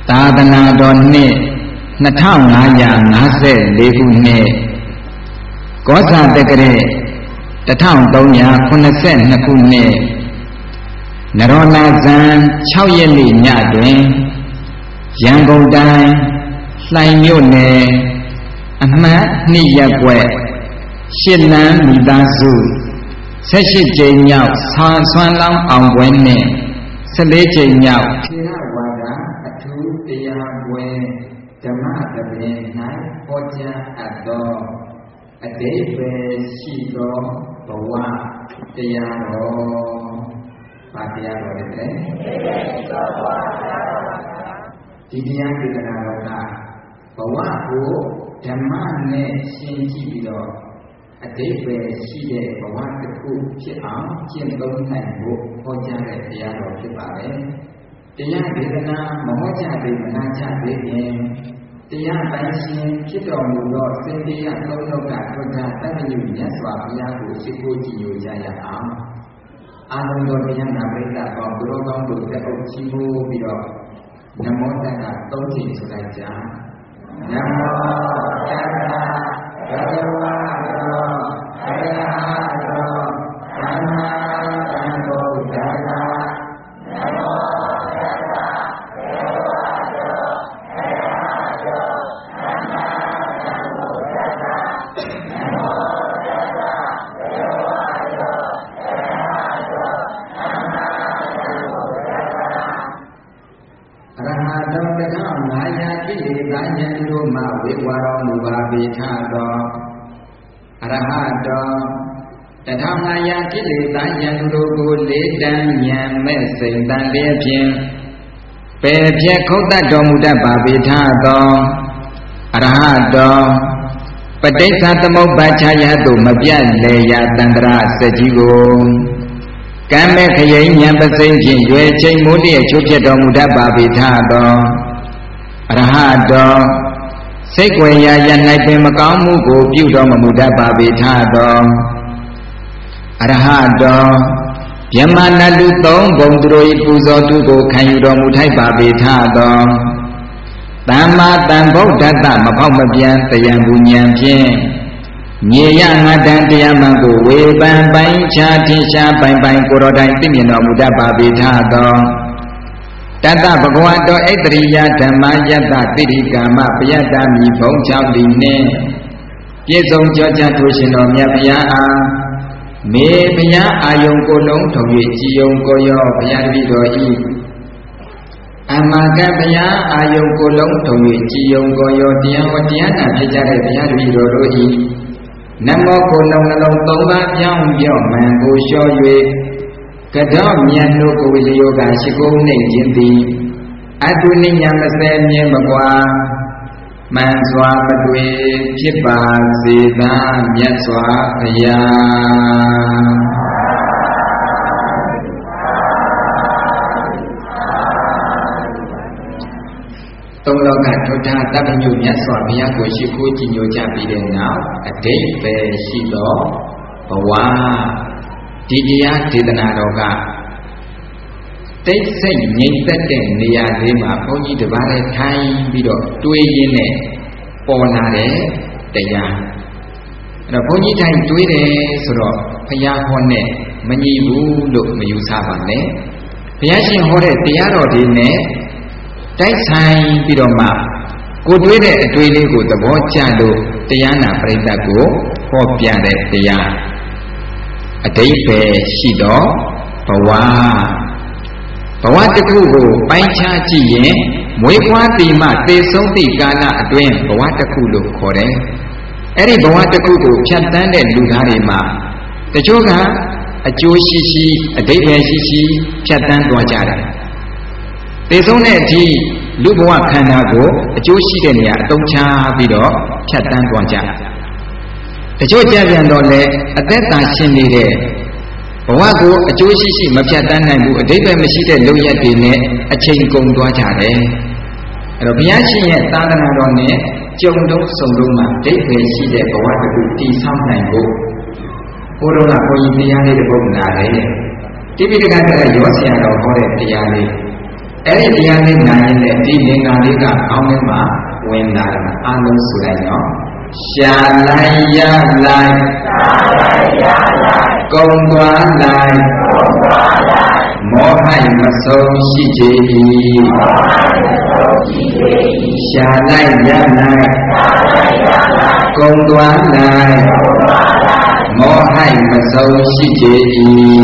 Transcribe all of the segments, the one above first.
သာသနာတော်နှစ်2554ခုနှစ်ကောဇာတက္ကရာ1382ခုနှစ်နရောလာဇန်6ရက်နေ့ညတွင်ရန်ကုန်တိုင်းလှိုင်မြို့နယ်အမှတ်2ရပ်ကွက်ရှစ်လမ်းမိသားစု18ကြိမ်မြောက်ဆွမ်းလောင်းအောင်ပွဲနှင့်14ကြိမ်မြောက်ထေရဝါဒအထူးတရားပွဲဓမ္မသဘင်၌ဟောကြားအပ်သောအတိပ္ပယ်ရှိသောဘဝတရားတော်ဘာတရားတော်လဲအတိပ္ပယ်ရှိသောဘဝတရားတော်ဒီတရားဒေသနာတော်ကဘဝကိုဓမ္မနဲ့ရှင်းကြည့်ပြီးတော့အတိပ္ပယ်ရှိတဲ့ဘဝတစ်ခုဖြစ်အောင်ကျင့်သုံးနိုင်ဖို့ဟောကြားတဲ့တရားတော်ဖြစ်ပါတယ်။တရားဒေသနာမဟောကြားသေးမနာကြသေးရင်တရားပိုင်းရှင်ဖြစ်တော်မူသောစင်တရားသုံးလုံးကထွန်းကားတတ်မြတ်မြတ်စွာဘုရားကိုရှိခိုးကြည်ညိုကြရအောင်။အာလုံးတော်တရားနာပိဋကပေါင်းသူတော်ကောင်းတို့တက်အုပ်ချီးမွမ်းပြီးတော့နမောတတ္တသုံးချိန်ဆိုလိုက်ကြ။နမောတတ္တဘဂဝါတောအရဟတောသမ္မာသမ္ဗုဒ္ဓัสสะနမောတတ္တဘဂဝါတောအရဟတောသမ္မာသမ္ဗုဒ္ဓัสสะနမောတတ္တဘဂဝါတောအရဟတောသမ္မာသမ္ဗုဒ္ဓัสสะအရဟတောတထောင်500ကိလေသာဉာဏ်တို့မှဝေဝါတော်မူပါပေထသောအရဟတော1500ကိလေသာဉာဏ်တို့ကိုလေးတန်းဉာဏ်မဲ့စိတ်တန်လျက်ဖြင့်ပယ်ဖြတ်ခုတ်တတ်တော်မူတတ်ပါပေထသောအရဟတောပဋိစ္စသမုပ္ပါဒ်ခြားရသို့မပြတ်လေရာတန္တရာစက်ကြီးကိုကံမဲ့ခရိဉာဏ်ပစိမ့်ဖြင့်ရွယ်ချိန်မိုးတည့်ချိုးပြတ်တော်မူတတ်ပါပေထသောအရဟတောစိတ်ွယ်ရာရ၌ပင်မကောင်းမှုကိုပြုတော်မူတတ်ပါပေထသောအရဟတောဗျမနတုသုံးဘုံသူတို့၏ပူဇော်သူကိုခံယူတော်မူထိုက်ပါပေထသောသမ္မာသမ္ဗုဒ္ဓတ္တမဖောက်မပြန်တရားဉာဏ်ဖြင့်မြေရငါတန်တရားမှန်ကိုဝေပန်ပိုင်းခြားထင်ရှားပိုင်ပိုင်ကိုတော်တိုင်သိမြင်တော်မူတတ်ပါပေထသောတတ္တဘဂဝတောဣတရိယဓမ္မယတ္တတိရိကာမပယတ္တမိဘုံ6ဒီနှင့်ပြည့်စုံကြောကြထိုးရှင်တော်မြတ်ဘုရားအားမေဘုရားအာယုံကိုလုံးထုံ၍ကြည်ယုံကိုရောဘုရားတပည့်တော်ဤအမကဘုရားအာယုံကိုလုံးထုံ၍ကြည်ယုံကိုရောတရားဟောတရားနာဖြစ်ကြတဲ့ဘုရားတပည့်တော်တို့ဤနမောကိုလုံးနှလုံး3ပါးပြောင်းပြောင်းမှန်ကိုလျှော့၍ကတောမြတ်တို့ကိုဝိလျောကရှိကုန်းနေခြင်းသည်အတုနိညာမစဲမြင်မကွာမှန်စွာမတွေ့ဖြစ်ပါစေသာမြတ်စွာဘုရားသုံးလောကထုထာတပ္ပညုမြတ်စွာဘုရားကိုရှိခိုးကြည်ညိုကြပြီးတဲ့နောက်အတိတ်ပဲရှိသောဘဝဒီတရားဒေသနာတော်ကတိတ်ဆိတ်ငြိမ်သက်တဲ့နေရာလေးမှာဘုန်းကြီးတစ်ပါးလည်းထိုင်ပြီးတော့တွေးရင်းနဲ့ပေါ်လာတဲ့တရားအဲ့တော့ဘုန်းကြီးထိုင်တွေးတယ်ဆိုတော့ဘုရားဟောနဲ့မညီဘူးလို့မယူဆပါနဲ့ဘုရားရှင်ဟောတဲ့တရားတော်တွေနဲ့တိုက်ဆိုင်ပြီးတော့မှကိုတွေးတဲ့အတွေးလေးကိုသဘောကျလို့တရားနာပရိသတ်ကိုဟောပြတဲ့တရားအတိတ်ပဲရှိတော့ဘဝတစ်ခုကိုပိုင်းခြားကြည့်ရင်မွေးဖွားပြီးမှသေဆုံးသည့်ကာလအတွင်းဘဝတစ်ခုလို့ခေါ်တယ်။အဲ့ဒီဘဝတစ်ခုကိုဖြတ်တန်းတဲ့လူသားတွေမှာတချို့ကအကျိုးရှိရှိအတိတ်ပဲရှိရှိဖြတ်တန်းသွားကြတယ်။သေဆုံးတဲ့အထိလူဘဝခန္ဓာကိုအကျိုးရှိတဲ့နေရာအသုံးချပြီးတော့ဖြတ်တန်းသွားကြတယ်။တချို့ကြပြန်တော့လေအသက်သာရှင်နေတဲ့ဘဝကိုအကျိုးရှိရှိမဖြတ်တန်းနိုင်ဘူးအတိတ်ပဲမရှိတဲ့လုံရက်တွေနဲ့အချိန်ကုန်သွားကြတယ်အဲ့တော့ဘုရားရှင်ရဲ့သာသနာတော်နဲ့ကြုံတုံးစုံတုံးမှာဒိဋ္ဌိရှိတဲ့ဘဝတစ်ခုတည်ဆောက်နိုင်ဖို့ဘုရားကဘုန်းကြီးတရားလေးတစ်ပုဒ်လာတယ်တိပိဋကတ်ကရောဆရာတော်ဟောတဲ့တရားလေးအဲ့ဒီတရားလေးနာရင်လည်းဒီလင်္ကာလေးကအောင်းထဲမှာဝင်လာတယ်အလုံးဆိုလိုက်နော်ရှာလိုက်ရလိုက်ကုံသွားလိုက်မောဟမဆုံးရှိကြ၏ရှာလိုက်ရလိုက်ကုံသွားလိုက်မောဟမဆုံးရှိကြ၏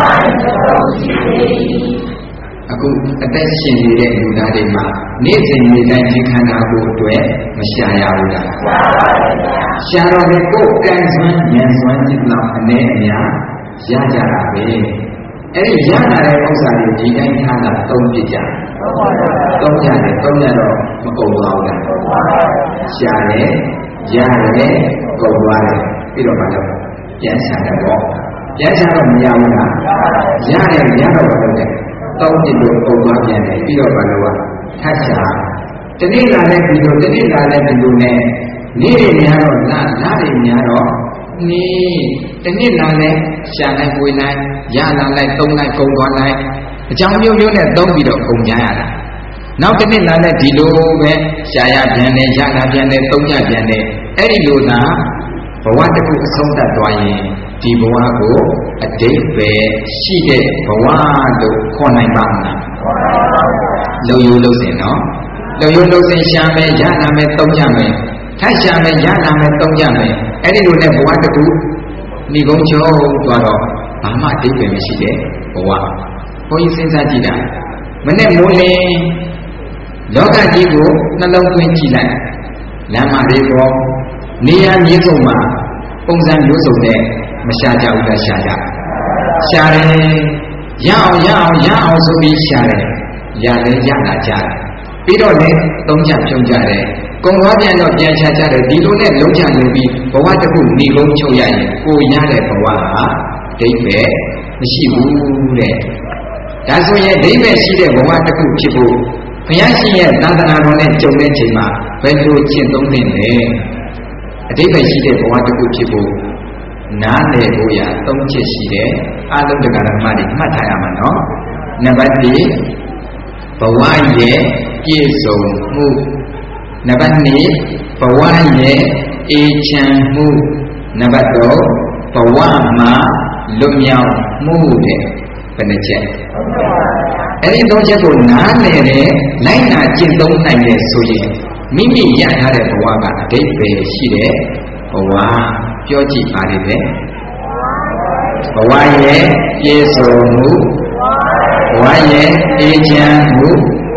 အခုအသက်ရှင်နေတဲ့လူသားတွေမှာနေ့စဉ်နေ့တိုင်းဒီခန္ဓာကိုယ်အတွက်မရှာရဘူးလားရှာတော့လေကိုယ်ကံစွမ်းဉာဏ်စွမ်းจิตလောက်အနေအများရကြတာပဲအဲ့ဒီရလာတဲ့ဥစ္စာတွေဒီတိုင်းထားတာသုံးပြကြသုံးရတယ်သုံးရတော့မကုန်ပါဘူးလားရှာတယ်ရတယ်ကုန်သွားတယ်ပြီးတော့မှတော့ပြန်ရှာတယ်ပေါ့ပြန်ရှာတော့မရဘူးလားရတယ်ရတော့မလုပ်တယ်သုံးပြလို့ပုံသွားပြန်တယ်ပြီးတော့ဘာလို့ထပ်ရှာတနေ့လာတဲ့ဒီလိုတနေ့လာတဲ့ဒီလိုနဲ့နေ့တွေများတော့နားတွေများတော့နေ့တနေ့လာတဲ့ရှာလိုက်ဝေးလိုက်ရလာလိုက်သုံးလိုက်ကုန်သွားလိုက်အကြောင်းမျိုးမျိုးနဲ့သုံးပြီးတော့ကုန်ကြရတာနောက်တနေ့လာတဲ့ဒီလိုပဲရှာရပြန်တယ်ရလာပြန်တယ်သုံးရပြန်တယ်အဲ့ဒီလိုသာဘဝတစ်ခုအဆုံးသတ်သွားရင်ဒီဘဝကိုအတိတ်ပဲရှိတဲ့ဘဝလို့ခေါ်နိုင်ပါမလားလုံယုံလို့စင်နော်လုံယုံလို့စင်ရှာမယ်ရလာမယ်သုံးကြမယ်ထပ်ရှာမယ်ရလာမယ်သုံးကြမယ်အဲ့ဒီလိုနဲ့ဘဝတစ်ခုဏိကုံးချုံသွားတော့ဘာမှအတိတ်ပဲမရှိတဲ့ဘဝဘုန်းကြီးစဉ်းစားကြည့်တာမနဲ့မိုးလင်းလောကကြီးကိုနှလုံးသွင်းကြည့်လိုက်လမ်းမတွေပေါ်နေရာမြေစုံမှာပုံစံမျိုးစုံနဲ့မရှာကြဘူးလားရှာကြရှာတယ်ရအောင်ဆိုပြီးရှာတယ်ရတယ်ရတာကြတယ်ပြီးတော့လည်းသုံးချဖြုံကြတယ်ကုံသွားပြန်တော့ပြန်ချကြတယ်ဒီလိုနဲ့လုံးချလို့ပြီးဘဝတစ်ခုဏိကုံးချုပ်ရရင်ကိုရတဲ့ဘဝဟာဒိဋ္ဌိမရှိဘူးတဲ့ဒါဆိုရင်ဒိဋ္ဌိရှိတဲ့ဘဝတစ်ခုဖြစ်ဖို့ဘုရားရှင်ရဲ့သာသနာတော်နဲ့ကြုံတဲ့ချိန်မှာဘယ်လိုကျင့်သုံးသင့်လဲအဓိပ္ပာယ်ရှိတဲ့ဘဝတစ်ခုဖြစ်ဖို့နားလည်ဖို့ရ၃ချက်ရှိတယ်အလုံးတရားဓမ္မတွေမှတ်ထားရမှာနော်နံပါတ်1ဘဝရဲ့ပြည့်စုံမှုနံပါတ်2ဘဝရဲ့အေးချမ်းမှုနံပါတ်3ဘဝမှာလွတ်မြောက်မှုတဲ့ဘယ်နှချက်အဲ့ဒီ၃ချက်ကိုနားလည်တယ်လိုက်နာကျင့်သုံးနိုင်တယ်ဆိုရင်မိမိရထားတဲ့ဘဝကအဓိပ္ပာယ်ရှိတဲ့ဘဝပြောကြည့်ပါလိမ့်မယ်ဘဝရဲ့ပြည့်စုံမှုဘဝရဲ့အေးချမ်းမှု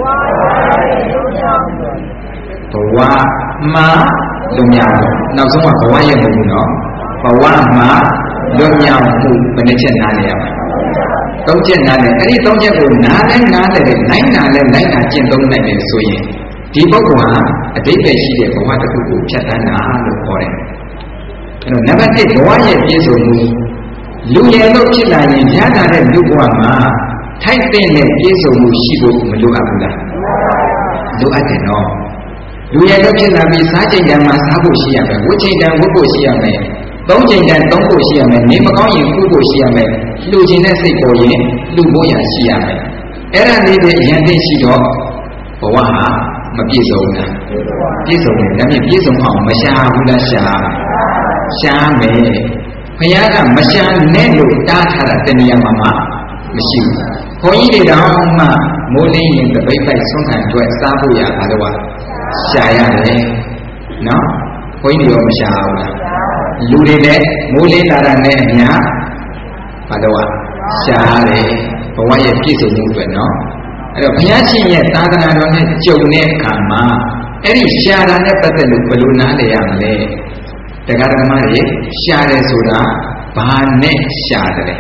ဘဝမှာလွတ်မြောက်မှုနောက်ဆုံးကဘဝရဲ့မဟုတ်ဘူးနော်ဘဝမှာလွတ်မြောက်မှုဘယ်နှချက်နားလည်ရမလဲ၃ချက်နားလည်အဲ့ဒီ၃ချက်ကိုနားလည်းနားလည်တယ်နိုင်နာလည်းနိုင်နာကျင့်သုံးနိုင်တယ်ဆိုရင်ဒီပုဂ္ဂိုလ်ဟာအတိတ်ပဲရှိတဲ့ဘဝတစ်ခုကိုဖြတ်သန်းတာလို့ခေါ်တယ်အဲ့တော့နံပါတ်1ဘဝရဲ့ပြည့်စုံမှုလူရည်လို့ဖြစ်လာရင်ရတာတဲ့လူဘဝမှာထိုက်တဲ့နဲ့ပြည့်စုံမှုရှိဖို့မလိုအပ်ဘူးလားလိုအပ်တယ်နော်လူရည်လို့ဖြစ်လာပြီးစားချိန်တန်းမှာစားဖို့ရှိရမယ်ဝတ်ချိန်တန်းဝတ်ဖို့ရှိရမယ်သုံးချိန်တန်းသုံးဖို့ရှိရမယ်နေမကောင်းရင်ကုဖို့ရှိရမယ်လှူခြင်းနဲ့စိတ်ပေါ်ရင်လှူဖို့ရရှိရမယ်အဲ့ဒါလေးတွေအရင်သိရှိတော့ဘဝဟာမပြည့်စုံဘူးလားပြည့်စုံတယ်ဒါဖြင့်ပြည့်စုံအောင်မရှာဘူးလားရှာမယ်ဘုရားကမရှာနဲ့လို့တားထားတာတဏှာမှာမရှိဘူးဘုန်းကြီးတွေတောင်မှမိုးလင်းရင်တပိတ်ပိုက်ဆွမ်းခံအတွက်စားဖို့ရတာတော့ရှာရတယ်နော်ဘုန်းကြီးတွေရောမရှာဘူးလားလူတွေလည်းမိုးလင်းလာတာနဲ့အများဘာတော့ရှာရတယ်ဘဝရဲ့ပြည့်စုံမှုအတွက်နော်အဲ့တော့ဘုရားရှင်ရဲ့သာသနာတော်နဲ့ကြုံတဲ့အခါမှာအဲ့ဒီရှာတာနဲ့ပတ်သက်လို့ဘယ်လိုနားလည်ရမလဲတရားဓမ္မတွေရှာတယ်ဆိုတာဘာနဲ့ရှာတယ်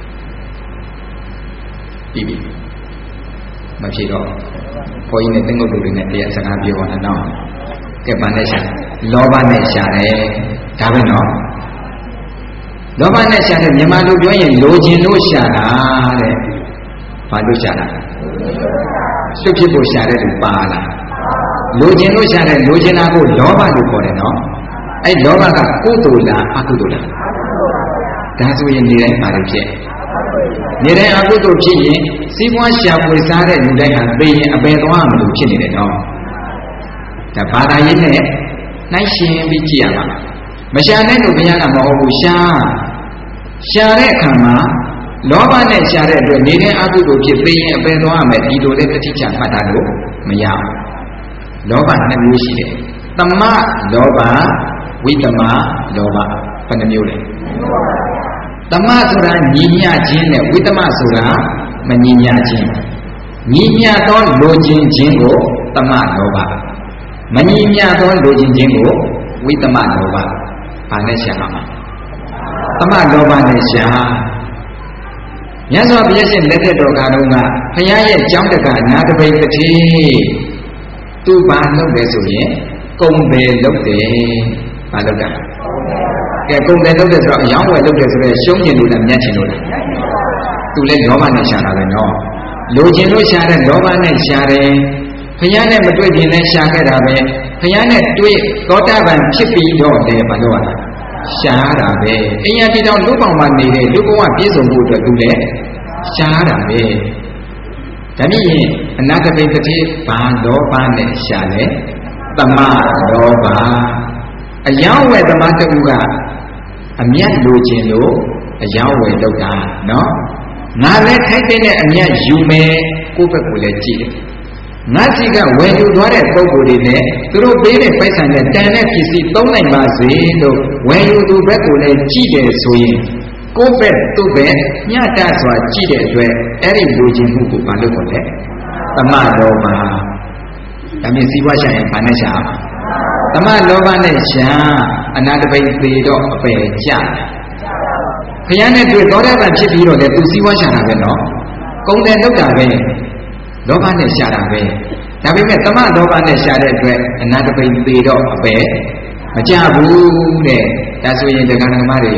ပြီမဖြစ်တော့ဘုန်းကြီးနဲ့သင်္ကုတ်လူတွေနဲ့တရားစကားပြောပါနဲ့နော်ကဲဘာနဲ့ရှာလောဘနဲ့ရှာတယ်ဒါပဲနော်လောဘနဲ့ရှာတယ်မြန်မာလူပြောရင်လိုချင်လို့ရှာတာတဲ့ဘာလို့ရှာတာစွတ်ဖြစ်ဖို့ရှာတဲ့လူပါလားလိုချင်လို့ရှာတဲ့လိုချင်တာကိုလောဘလို့ခေါ်တယ်နော်အဲ့လောဘကကုသိုလ်လားအကုသိုလ်လားဒါဆိုရင်နေတိုင်းပါလို့ဖြစ်နေတိုင်းအကုသိုလ်ဖြစ်ရင်စီးပွားရှာဖွေစားတဲ့လူတိုင်းဟာသိရင်အပယ်သွားမလို့ဖြစ်နေတယ်နော်ဒါဘာသာရေးနဲ့နှိုင်းရှင်ပြီးကြည့်ရမှာမရှာတဲ့လူဘုရားကမဟုတ်ဘူးရှာတဲ့အခါမှာလောဘနဲ့ရှာတဲ့အတွက်နေတဲ့အကုသိုလ်ဖြစ်သိရင်အပယ်သွားရမယ်ဒီလိုလေးတတိချမှတ်ထားလို့မရဘူးလောဘနှစ်မျိုးရှိတယ်သမလောဘဝိတမလောဘဘယ်နှမျိုးလဲသမဆိုတာညီညခြင်းနဲ့ဝိတမဆိုတာမညီညခြင်းညီညသောလိုချင်ခြင်းကိုသမလောဘမညီညသောလိုချင်ခြင်းကိုဝိတမလောဘဘာနဲ့ရှာမှာသမလောဘနဲ့ရှာမြတ်စွာဘုရားရှင်လက်ထက်တော်ကာလုံးကဘုရားရဲ့ကြောင်းတကနာတပိတ်တစ်ทีသူဘာလုပ်လဲဆိုရင်ကုံတယ်လုပ်တယ်ဘာလုပ်တာကဲကုံတယ်လုပ်တယ်ဆိုတော့အယောင်းဝယ်လုပ်တယ်ဆိုတော့ရှုံးကျင်လို့လားမြတ်ချင်လို့လားသူလည်းလောဘနဲ့ရှာတာပဲနော်လိုချင်လို့ရှာတဲ့လောဘနဲ့ရှာတယ်ဘုရားနဲ့မတွေ့ခြင်းနဲ့ရှာခဲ့တာပဲဘုရားနဲ့တွေ့သောတာပန်ဖြစ်ပြီးတော့တယ်ဘာလို့လဲရှားတာပဲအင်ရတိတောင်လူပေါင်းမှနေတဲ့လူဘဝပြည့်စုံဖို့အတွက်သူလည်းရှားတာပဲဒါမြင်အနာတပိတတိဘာလောဘနဲ့ရှာလဲသမလောဘအယောင်းဝယ်သမားတကူကအမျက်လိုချင်လို့အယောင်းဝယ်လုပ်တာနော်ငါလည်းထိုက်တဲ့အမျက်ယူမယ်ကိုယ့်ဘက်ကိုလည်းကြည့်တယ်ငါစီကဝယ်ယူသွားတဲ့ပုံကိုယ်တွေနဲ့သူတို့ပေးတဲ့ပိုက်ဆံနဲ့တန်တဲ့ပစ္စည်းသုံးနိုင်ပါစေလို့ဝယ်ယူသူဘက်ကိုလည်းကြည့်တယ်ဆိုရင်ကိုယ့်ဘက်သူ့ဘက်ညတစွာကြည့်တဲ့အတွက်အဲ့ဒီလူချင်းမှုကိုမလုပ်တော့လေသမလောဘဒါမြင်စီးပွားရှာရင်ဘာနဲ့ရှာသမလောဘနဲ့ရှာအနာတပိတ်သေးတော့အပယ်ကျခရမ်းနဲ့တွေ့သောတာပန်ဖြစ်ပြီးတော့လေသူစီးပွားရှာတာပဲနော်ကုံတယ်လောက်တာပဲလောဘနဲ့ရှာတာပဲဒါပေမဲ့သမလောဘနဲ့ရှာတဲ့အတွက်အနာတပိတ်သေးတော့အပယ်မကြဘူးတဲ့ဒါဆိုရင်တရားဓမ္မတွေ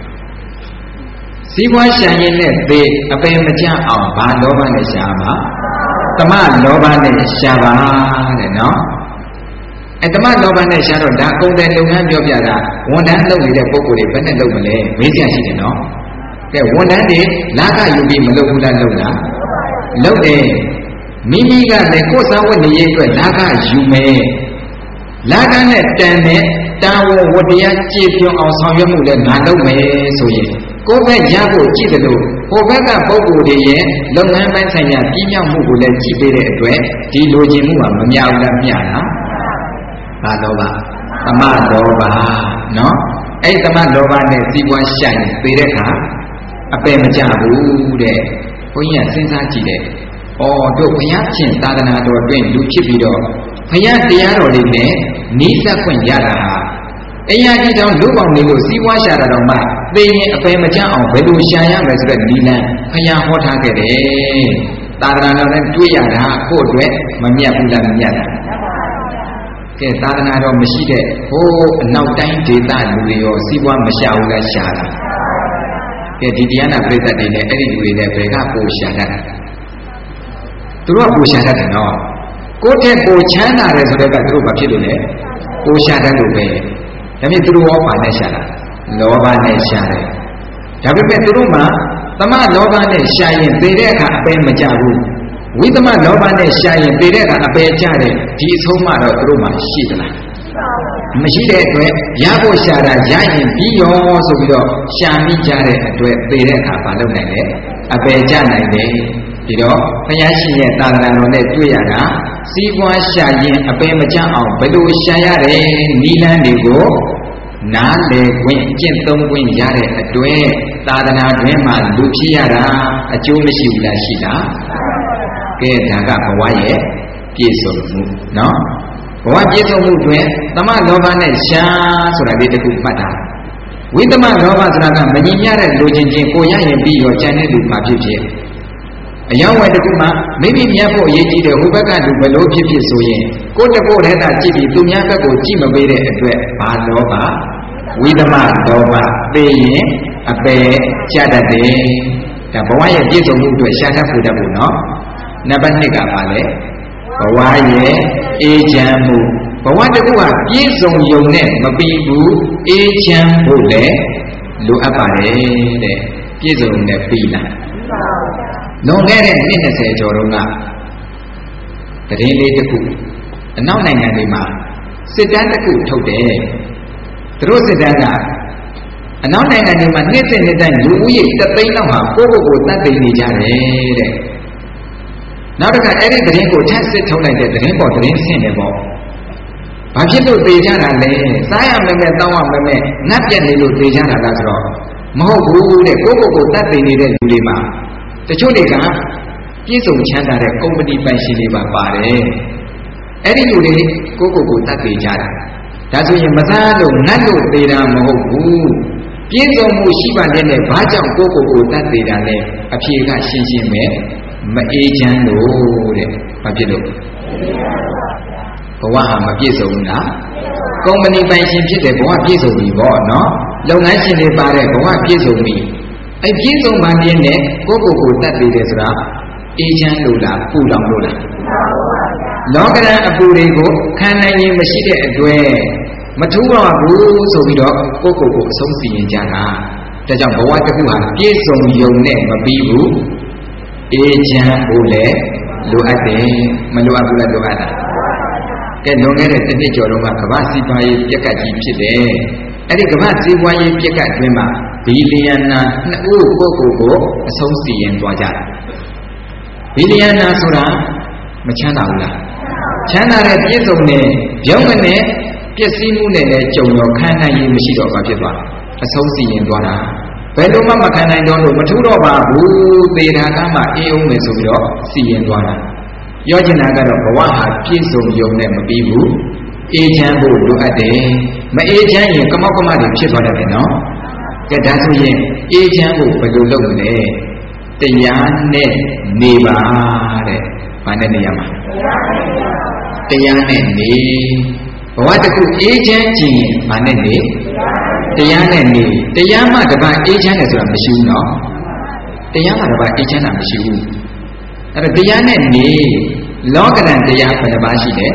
စီးပွားရှာရင်နဲ့သေအပယ်မကြအောင်ဘာလောဘနဲ့ရှာမှာသမလောဘနဲ့ရှာပါတဲ့နော်အဲသမလောဘနဲ့ရှာတော့ဒါကုန်တယ်လုပ်ငန်းပြောပြတာဝန်ထမ်းလုပ်နေတဲ့ပုံကိုယ်တွေဘယ်နဲ့လုပ်မလဲမေးကြရှိတယ်နော်ကဲဝန်ထမ်းတွေလာကယူပြီးမလုပ်ဘူးလားလုပ်လားလုပ်တယ်မိမိကလည်းကိုယ်စားဝတ်နေရေးအတွက်လာကယူမယ်လာကနဲ့တန်တဲ့တာဝန်ဝတ္တရားကြည်ပြွန်အောင်ဆောင်ရွက်မှုလည်းငါလုပ်မယ်ဆိုရင်ကိုယ်ပဲရဖို့ကြည့်တယ်လို့ဟိုဘက်ကပုဂ္ဂိုလ်တွေရဲ့လုပ်ငန်းပိုင်းဆိုင်ရာပြည့်မြောက်မှုကိုလည်းကြည့်ပေးတဲ့အတွက်ဒီလိုချင်မှုကမမြောက်လားမျှလားဘာလောဘသမလောဘနော်အဲ့သမလောဘနဲ့စီးပွားရှာရင်သိတဲ့အခါအပယ်မကြဘူးတဲ့ဘုန်းကြီးကစဉ်းစားကြည့်တယ်ဩတို့ဘုရားရှင်သာသနာတော်အတွင်းလူဖြစ်ပြီးတော့ဘုရားတရားတော်လေးနဲ့နိစ္စခွင့်ရတာဟာအရာကြီးတောင်လူပေါင်းနေလို့စီးပွားရှာတာတော့မှသိရင်အပယ်မကြအောင်ဘယ်လိုရှာရမလဲဆိုတဲ့နိလန်းဘုရားဟောထားခဲ့တယ်သာသနာတော်နဲ့တွေ့ရတာကိုယ့်အတွက်မမြတ်ဘူးလားမမြတ်လားကဲသာသနာတော်မရှိတဲ့ဟိုးအနောက်တိုင်းဒေသလူတွေရောစီးပွားမရှာဘူးလားရှာတာကဲဒီတရားနာပြိဿတွေနဲ့အဲ့ဒီလူတွေနဲ့ဘယ်ကပို့ရှာတတ်တာသူတို့ကပို့ရှာတတ်တယ်နော်ကိုယ့်တဲ့ပို့ချမ်းသာတယ်ဆိုတဲ့ကသူတို့ဘာဖြစ်လို့လဲပို့ရှာတတ်လို့ပဲဒါဖြင့်သူတို့ရောဘာနဲ့ရှာတာလောဘနဲ့ရှာတယ်ဒါပေမဲ့သူတို့မှာသမလောဘနဲ့ရှာရင်သိတဲ့အခါအပယ်မကြဘူးဝိသမလောဘနဲ့ရှာရင်သိတဲ့အခါအပယ်ကြတယ်ဒီအဆုံးမှတော့သူတို့မှာရှိသလားမရှိတဲ့အတွက်ရဖို့ရှာတာရရင်ပြီးရောဆိုပြီးတော့ရှာမိကြတဲ့အတွက်သိတဲ့အခါဘာလုပ်နိုင်လဲအပယ်ကြနိုင်တယ်ဒီတော့ဘုရားရှင်ရဲ့သာသနာတော်နဲ့တွေ့ရတာစီးပွားရှာရင်အပယ်မကြအောင်ဘယ်လိုရှာရတယ်နိလန်းတွေကိုနားလေခွင့်ကျင့်သုံးခွင့်ရတဲ့အတွက်သာသနာတွင်မှာလူဖြစ်ရတာအကျိုးမရှိဘူးလားရှိလားကဲဒါကဘဝရဲ့ပြည့်စုံမှုနော်ဘဝပြည့်စုံမှုတွင်သမလောဘနဲ့ရှာဆိုတာဒီတစ်ခုမှတ်တာဝိသမလောဘဆိုတာကမညီမျှတဲ့လူချင်းချင်းကိုရရင်ပြီးရောကျန်တဲ့လူမှာဖြစ်ဖြစ်အယောင်းဝယ်တစ်ခုမှမိမိမြတ်ဖို့အရေးကြီးတယ်ဟိုဘက်ကလူဘလို့ဖြစ်ဖြစ်ဆိုရင်ကိုတကိုယ်ထဲကကြည့်ပြီးသူများဘက်ကိုကြည့်မပေးတဲ့အတွက်ဘာလောဘဝိသမလောဘသိရင်အပယ်ကြတတ်တယ်ဒါဘဝရဲ့ပြည့်စုံမှုအတွက်ရှာတတ်ဖို့တတ်ဖို့နော်နံပါတ်2ကပါလေဘဝရဲ့အေးချမ်းမှုဘဝတစ်ခုဟာပြည့်စုံယုံနဲ့မပြီးဘူးအေးချမ်းဖို့လည်းလိုအပ်ပါတယ်တဲ့ပြည့်စုံနဲ့ပြီးလားလွန်ခဲ့တဲ့နှစ်20ကျော်တုန်းကတရင်လေးတစ်ခုအနောက်နိုင်ငံတွေမှာစစ်တမ်းတစ်ခုထုတ်တယ်သူတို့စစ်တမ်းကအနောက်နိုင်ငံတွေမှာနှစ်စဉ်နှစ်တိုင်းလူဦးရေ3သိန်းလောက်ဟာကိုယ့်ကိုယ်ကိုတတ်သိနေကြတယ်တဲ့နောက်တစ်ခါအဲ့ဒီတရင်ကိုထပ်စစ်ထုတ်လိုက်တဲ့တရင်ပေါ်တရင်ဆင့်တယ်ပေါ့ဘာဖြစ်လို့သေကြတာလဲစားရမယ်မဲ့တောင်းရမယ်မဲ့ငတ်ပြက်နေလို့သေကြတာလားဆိုတော့မဟုတ်ဘူးတဲ့ကိုယ့်ကိုယ်ကိုတတ်သိနေတဲ့လူတွေမှာတချို့တွေကပြည့်စုံချမ်းသာတဲ့ကုမ္ပဏီပိုင်ရှင်တွေပါပါတယ်အဲ့ဒီလူတွေကိုယ့်ကိုယ်ကိုတတ်သိကြတာဒါဆိုရင်မစားလို့ငတ်လို့သေတာမဟုတ်ဘူးပြည့်စုံမှုရှိပါတဲ့နဲ့ဘာကြောင့်ကိုယ့်ကိုယ်ကိုတတ်သိတာလဲအဖြေကရှင်းရှင်းပဲမအေးချမ်းလို့တဲ့ဘာဖြစ်လို့ဘဝဟာမပြည့်စုံဘူးလားကုမ္ပဏီပိုင်ရှင်ဖြစ်တဲ့ဘဝပြည့်စုံပြီပေါ့နော်လုပ်ငန်းရှင်တွေပါတဲ့ဘဝပြည့်စုံပြီအဲ့ပြည့်စုံမှပြင်းတဲ့ကိုယ့်ကိုယ်ကိုတတ်သိတယ်ဆိုတာအေးချမ်းလို့လားပူလောင်လို့လားလောကရန်အပူတွေကိုခံနိုင်ရင်မရှိတဲ့အတွက်မထူးပါဘူးဆိုပြီးတော့ကိုယ့်ကိုယ်ကိုအဆုံးစီရင်ကြတာဒါကြောင့်ဘဝတစ်ခုဟာပြည့်စုံယုံနဲ့မပြီးဘူးအေးချမ်းဖို့လည်းလိုအပ်တယ်မလိုအပ်ဘူးလားလိုအပ်တာကဲလွန်ခဲ့တဲ့တစ်နှစ်ကျော်တော့ကကမ္ဘာစီးပွားရေးပြက်ကတ်ကြီးဖြစ်တယ်အဲ့ဒီကမ္ဘာစီးပွားရေးပြက်ကတ်အတွင်းမှာဘီလီယံနာ2ဦးကိုယ့်ကိုယ်ကိုအဆုံးစီရင်သွားကြတယ်ဘီလီယံနာဆိုတာမချမ်းသာဘူးလားချမ်းသာတဲ့ပြည့်စုံတဲ့ရုံးနဲ့ပျက်စီးမှုနဲ့လည်းကြုံတော့ခံနိုင်ရင်မရှိတော့ဘာဖြစ်သွားအဆုံးစီရင်သွားတာဘယ်လိုမှမခံနိုင်တော့လို့မထူးတော့ပါဘူးသေတာကမှအေးအောင်မယ်ဆိုပြီးတော့စီရင်သွားတာပြောချင်တာကတော့ဘဝဟာပြည့်စုံယုံနဲ့မပြီးဘူးအေးချမ်းဖို့လိုအပ်တယ်မအေးချမ်းရင်ကမောက်ကမတွေဖြစ်သွားတယ်နော်ကဲဒါဆိုရင်အေးချမ်းဖို့ဘယ်လိုလုပ်မလဲတရားနဲ့နေပါတဲ့ဘာနဲ့နေရမှာတရားနဲ့နေဘဝတစ်ခုအေးချမ်းကြည့်ရင်ဘာနဲ့နေတရားနဲ့နေတရားမှတပါအေးချမ်းတယ်ဆိုတာမရှိဘူးနော်တရားမှတပါအေးချမ်းတာမရှိဘူးအဲ့တော့တရားနဲ့နေလောကရန်တရားဘယ်နှပါရှိလဲ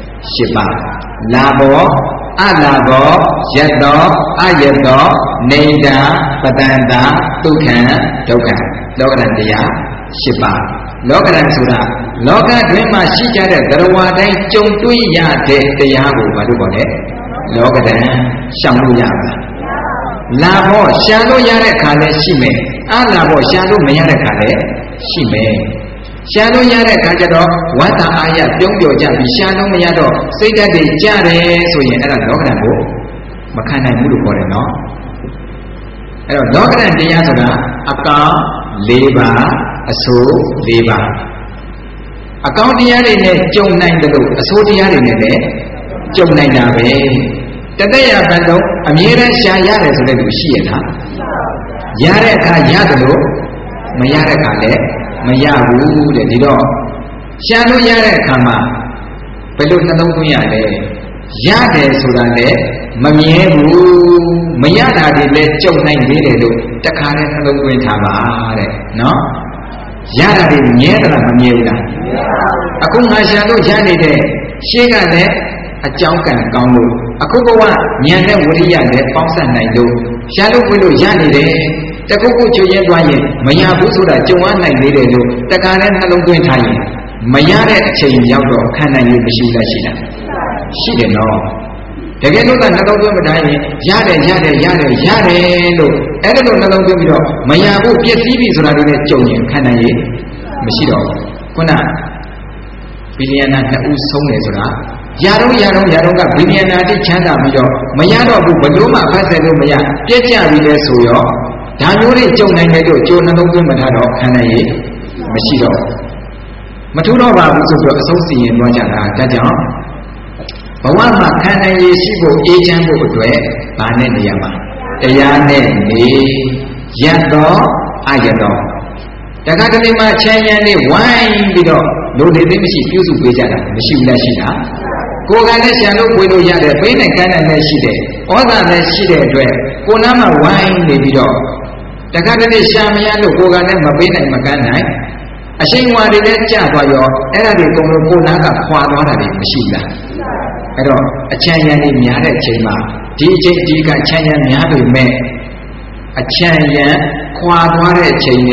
10ပါးလာဘောအလာဘောယတ္တောအယတ္တောနေတာပတန္တာဒုက္ခံဒုက္ခလောကရန်တရား10ပါးလောကရန်ဆိုတာလောကတွင်မှာရှိကြတဲ့သရဝါတိုင်းကြုံတွေ့ရတဲ့တရားကိုဘာလို့ခေါ်လဲလောကရန်ရှောင်လို့ရပါလားလာဘောရှာလို့ရတဲ့ခါလည်းရှိမယ်အလာဘောရှာလို့မရတဲ့ခါလည်းရှိမယ်ရှာလို့ရတဲ့ခါကျတော့ဝတ္တအာရပြုံးပြောကြပြီးရှာလို့မရတော့စိတ်ဓာတ်တွေကြတယ်ဆိုရင်အဲ့ဒါလောကရန်ကိုမခံနိုင်ဘူးလို့ခေါ်တယ်နော်အဲ့တော့လောကရန်တရားဆိုတာအကောင်၄ပါးအဆိုး၄ပါးအကောင်တရားတွေနဲ့ကြုံနိုင်တယ်လို့အဆိုးတရားတွေနဲ့လည်းကြုံနိုင်တာပဲတသက်ရပတ်လုံးအမြဲတမ်းရှာရတယ်ဆိုတဲ့လူရှိရလားရတဲ့အခါရတယ်လို့မရတဲ့အခါလည်းမရဘူးတဲ့ဒီတော့ရှာလို့ရတဲ့အခါမှာဘယ်လိုနှလုံးသွင်းရလဲရတယ်ဆိုတာလည်းမမြဲဘူးမရတာတွေလည်းကြုံနိုင်သေးတယ်လို့တခါနဲ့နှလုံးသွင်းထားပါတဲ့နော်ရတာတွေမြဲသလားမမြဲဘူးလားအခုငါရှာလို့ရနေတဲ့ရှေ့ကလည်းအကြောင်းကံကောင်းလို့အခုဘဝဉာဏ်နဲ့ဝိရိယနဲ့ပေါင်းစပ်နိုင်လို့ရှာလို့ဝင်လို့ရနေတယ်တခုခုချွေရင်သွားရင်မရဘူးဆိုတာကြုံရနိုင်သေးတယ်လို့တခါနဲ့နှလုံးသွင်းထားရင်မရတဲ့အချိန်ရောက်တော့ခံနိုင်ရမရှိလားရှိလားရှိတယ်နော်တကယ်လို့ကနှလုံးသွင်းမထားရင်ရတယ်လို့အဲ့ဒါလို့နှလုံးသွင်းပြီးတော့မရဘူးပြည့်စည်ပြီဆိုတာတွေနဲ့ကြုံရင်ခံနိုင်ရမရှိတော့ဘူးခုနဘီလီယံနာ2ဦးဆုံးတယ်ဆိုတာရတော့ကဘီလီယံနာတိချမ်းသာပြီးတော့မရတော့ဘူးဘလို့မှဖတ်ဆယ်လို့မရပြည့်ကြပြီလဲဆိုရောဒါမျိုးတွေကြုံနိုင်တယ်လို့ကြိုနှလုံးသွင်းမထားတော့ခံနိုင်ရမရှိတော့မထူးတော့ပါဘူးဆိုပြီးတော့အဆုံးစီရင်သွားကြတာဒါကြောင့်ဘဝမှာခံနိုင်ရရှိဖို့အေးချမ်းဖို့အတွက်ဘာနဲ့နေရမှာတရားနဲ့နေရတော့အရတော့တခါတလေမှချမ်းရံနေဝိုင်းပြီးတော့လူတွေသိမရှိပြုစုပေးကြတာမရှိဘူးလားရှိတာကိုယ်ကလည်းရှာလို့ပွေလို့ရတယ်ပေးနိုင်ကမ်းနိုင်လည်းရှိတယ်ဩဇာလည်းရှိတဲ့အတွက်ကိုယ်နားမှာဝိုင်းနေပြီးတော့တခါတလေရှာမရလို့ကိုယ်ကလည်းမပေးနိုင်မကမ်းနိုင်အရှိန်ဝါတွေလည်းကြာသွားရောအဲ့ဒါတွေကုန်လို့ကိုယ်နားကခွာသွားတာတွေမရှိဘူးလားအဲ့တော့အချမ်းရံနေများတဲ့အချိန်မှာဒီအချိန်ဒီကချမ်းရံများပေမဲ့အချမ်းရံခွာသွားတဲ့အချိန်နဲ့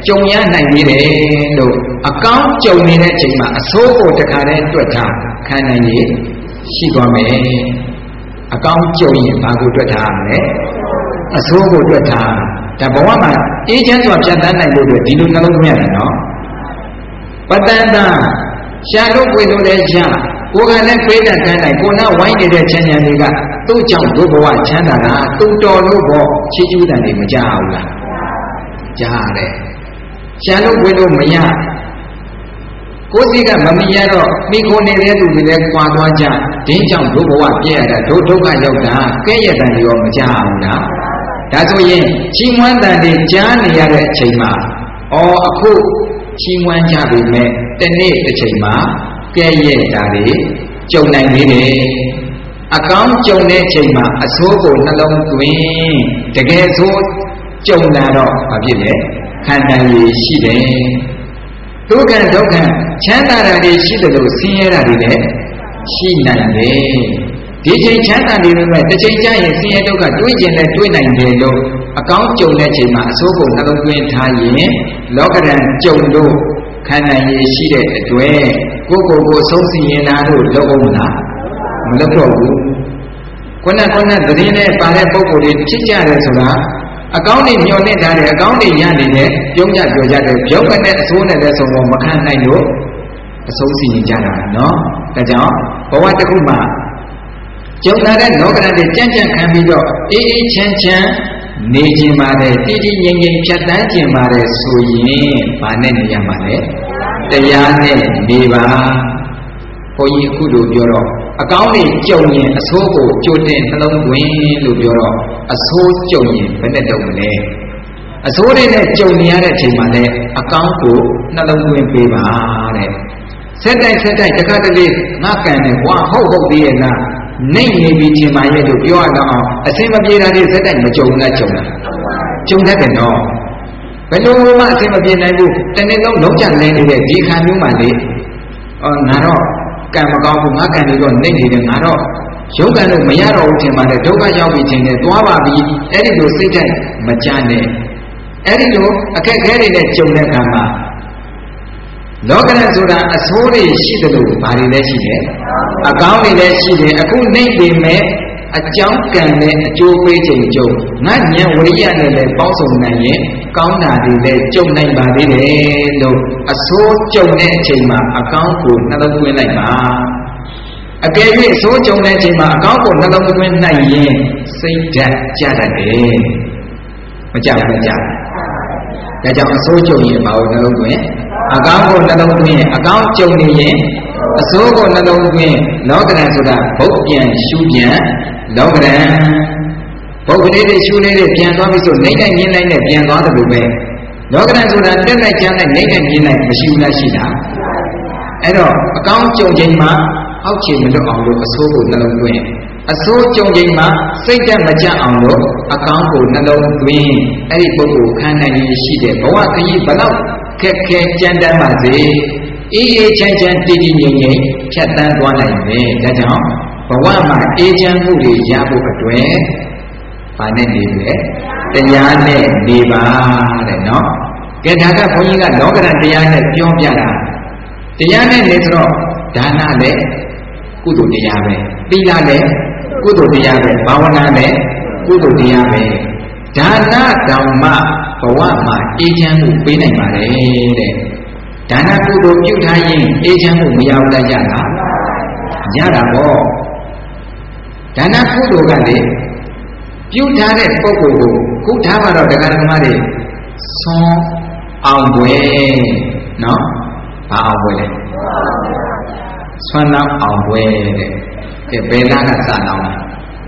ကြုံရနိုင်နေတယ်လို့အကောင်းကြုံနေတဲ့အချိန်မှာအဆိုးကိုတခါတည်းတွက်ထားခံနိုင်ရရှိသွားမယ်အကောင်းကြုံရင်ဘာကိုတွက်ထားရမလဲအဆိုးကိုတွက်ထားဒါဘဝမှာအေးချမ်းစွာဖြတ်သန်းနိုင်လို့ဒီလိုနှလုံးသွင်းရတယ်နော်ပတ္တန္တရှာလို့ပွေလို့လည်းချမ်းကိုယ်ကလည်းပြေးတတ်တဲ့နိုင်ကိုနာဝိုင်းနေတဲ့ချမ်းချမ်းတွေကသူ့ကြောင့်ဒုဘဝချမ်းသာတာသူ့တော်လို့ပေါ့ချီးကျူးတယ်တွေမကြဘူးလားကြားရတယ်ရှာလို့ပွေလို့မရကိုယ်စီကမမီရတော့မိခိုနေတဲ့သူတွေလည်းကြွာသွားကြဒင်းကြောင့်ဒုဘဝပြည့်ရတာဒုက္ခရောက်တာကဲ့ရဲ့တယ်ရောမကြဘူးလားဒါဆိုရင်ချီးမွမ်းတယ်တွေကြားနေရတဲ့အချိန်မှာအခုချီးမွမ်းကြပြီမဲ့တနေ့တစ်ချိန်မှာကဲ့ရဲ့တာတွေကြုံနိုင်နေတယ်အကောင်းကြုံတဲ့အချိန်မှာအဆိုးကိုနှလုံးသွင်းတကယ်ဆိုကြုံလာတော့ဘာဖြစ်လဲခံနိုင်ရရှိတယ်ဒုက္ခဒုက္ခချမ်းသာတာတွေရှိတယ်လို့ဆင်းရဲတာတွေလည်းရှိနိုင်တယ်ဒီချိန်ချမ်းသာနေလို့တစ်ချိန်ကျရင်ဆင်းရဲဒုက္ခတွေးကျင်နဲ့တွေးနိုင်တယ်လို့အကောင်းကြုံတဲ့ချိန်မှာအဆိုးကိုနှလုံးသွင်းထားရင်လောကဓာတ်ကြုံလို့ခံနိုင်ရရှိတဲ့အတွက်ကိုဆုံးစီရင်တာတို့လုပ်အောင်လားမလုပ်တော့ဘူးခုနသတင်းနဲ့ပါတဲ့ပုံကိုယ်တွေဖြစ်ကြတယ်ဆိုတာအကောင်းတွေမျောနေထားတယ်အကောင်းတွေရနေတယ်ပြုံးကြပြောကြတယ်ပြုံးတဲ့အဆိုးနဲ့လည်းဆုံးတော့မခံနိုင်လို့အဆုံးစီရင်ကြတာနော်ဒါကြောင့်ဘဝတစ်ခုမှာကျုံလာတဲ့လောကဓာတ်တွေကြံ့ကြံ့ခံပြီးတော့အေးအေးချမ်းချမ်းနေခြင်းပါတယ်တည်တည်ငြိမ်ငြိမ်ဖြတ်တန်းခြင်းပါတယ်ဆိုရင်ဘာနဲ့နေရမှာလဲတရားနဲ့နေပါဘုန်းကြီးအခုလိုပြောတော့အကောင်းတွေကြုံရင်အဆိုးကိုကြိုတင်နှလုံးသွင်းလို့ပြောတော့အဆိုးကြုံရင်ဘယ်နဲ့တုံးမလဲအဆိုးတွေနဲ့ကြုံနေရတဲ့အချိန်မှာလည်းအကောင်းကိုနှလုံးသွင်းပေးပါတဲ့ဆက်တိုက်တခါတလေငါကံတယ်ဝါဟုတ်သေးရဲ့လားနိုင်နေပြီချင်းမှရဲ့လို့ပြောရတော့အောင်အစင်မပြေတာတွေဆက်တိုက်မကြုံနဲ့ကြုံတာကြုံတတ်တယ်နော်ဘယ်လိုမှအစင်မပြေနိုင်ဘူးတနေ့လုံးလုံးချနေနေတဲ့ဒီခံမျိုးမှလေငါတော့ကံမကောင်းဘူးငါကံတွေတော့နေနေတယ်ငါတော့ရုပ်ကံလို့မရတော့ဘူးထင်ပါတယ်ဒုက္ခရောက်ပြီချင်းနဲ့သွားပါပြီအဲ့ဒီလိုစိတ်တိုင်းမကြနဲ့အဲ့ဒီလိုအခက်ခဲတွေနဲ့ကြုံတဲ့အခါမှာလောကဓာတ်ဆိုတာအဆိုးတွေရှိတယ်လို့ဘာတွေလဲရှိတယ်အကောင်းတွေလည်းရှိတယ်အခုနေပေမဲ့အကြောင်းကံနဲ့အကျိုးပေးခြင်းကြုံငါဉာဏ်ဝိရိယနဲ့လည်းပေါင်းစုံနိုင်ရင်ကောင်းတာတွေလည်းကြုံနိုင်ပါသေးတယ်လို့အဆိုးကြုံတဲ့အချိန်မှာအကောင်းကိုနှလုံးသွင်းလိုက်ပါအကယ်၍အဆိုးကြုံတဲ့အချိန်မှာအကောင်းကိုနှလုံးသွင်းနိုင်ရင်စိတ်ဓာတ်ကျတတ်တယ်မကြဘူးဒါကြောင့်အဆိုးကြုံရင်ဘာလို့နှလုံးသွင်းအကောင်းကိုနှလုံးသွင်းအကောင်းကြုံနေရင်အဆိုးကိုနှလုံးသွင်းလောကဓာတ်ဆိုတာဘုတ်ပြန်ရှုပြန်လောကဓာတ်ဘုတ်ကလေးတွေရှုလေးတွေပြန်သွားပြီဆိုနိုင်တိုင်းမြင်လိုက်နဲ့ပြန်သွားတယ်လို့ပဲလောကဓာတ်ဆိုတာတက်လိုက်ချမ်းလိုက်နိုင်တိုင်းမြင်လိုက်မရှိဘူးလားရှိတာအဲ့တော့အကောင်းကြုံချိန်မှာအောက်ခြေမလွတ်အောင်လို့အဆိုးကိုနှလုံးသွင်းအဆိုးကြုံချိန်မှာစိတ်ဓာတ်မကျအောင်လို့အကောင်းကိုနှလုံးသွင်းအဲ့ဒီပုဂ္ဂိုလ်ခံနိုင်ရရှိတဲ့ဘဝခရီးဘလောက်ခက်ခဲကြမ်းတမ်းပါစေအေးအေးချမ်းချမ်းတည်တည်ငြိမ်ငြိမ်ဖြတ်သန်းသွားနိုင်မယ်ဒါကြောင့်ဘဝမှာအေးချမ်းမှုတွေရဖို့အတွက်ဘာနဲ့နေလဲတရားနဲ့နေပါတဲ့နော်ကဲဒါကဘုန်းကြီးကလောကဓာတ်တရားနဲ့ပြောပြတာတရားနဲ့နေဆိုတော့ဒါနလည်းကုသိုလ်တရားပဲသီလလည်းကုသိုလ်တရားပဲဘာဝနာလည်းကုသိုလ်တရားပဲဒါနတောင်မှဘဝမှာအေးချမ်းမှုပေးနိုင်ပါတယ်တဲ့ဒါနကုသိုလ်ပြုထားရင်အေးချမ်းမှုမရောက်တတ်ကြလားရတာပေါ့ဒါနကုသိုလ်ကလေပြုထားတဲ့ပုဂ္ဂိုလ်ကိုခုထားမှာတော့တရားဓမ္မတွေဆွမ်းအောင်ွယ်နော်ဘာအောင်ွယ်လဲဆွမ်းနောက်အောင်ွယ်တဲ့ကဲဘယ်လားကစအောင်လား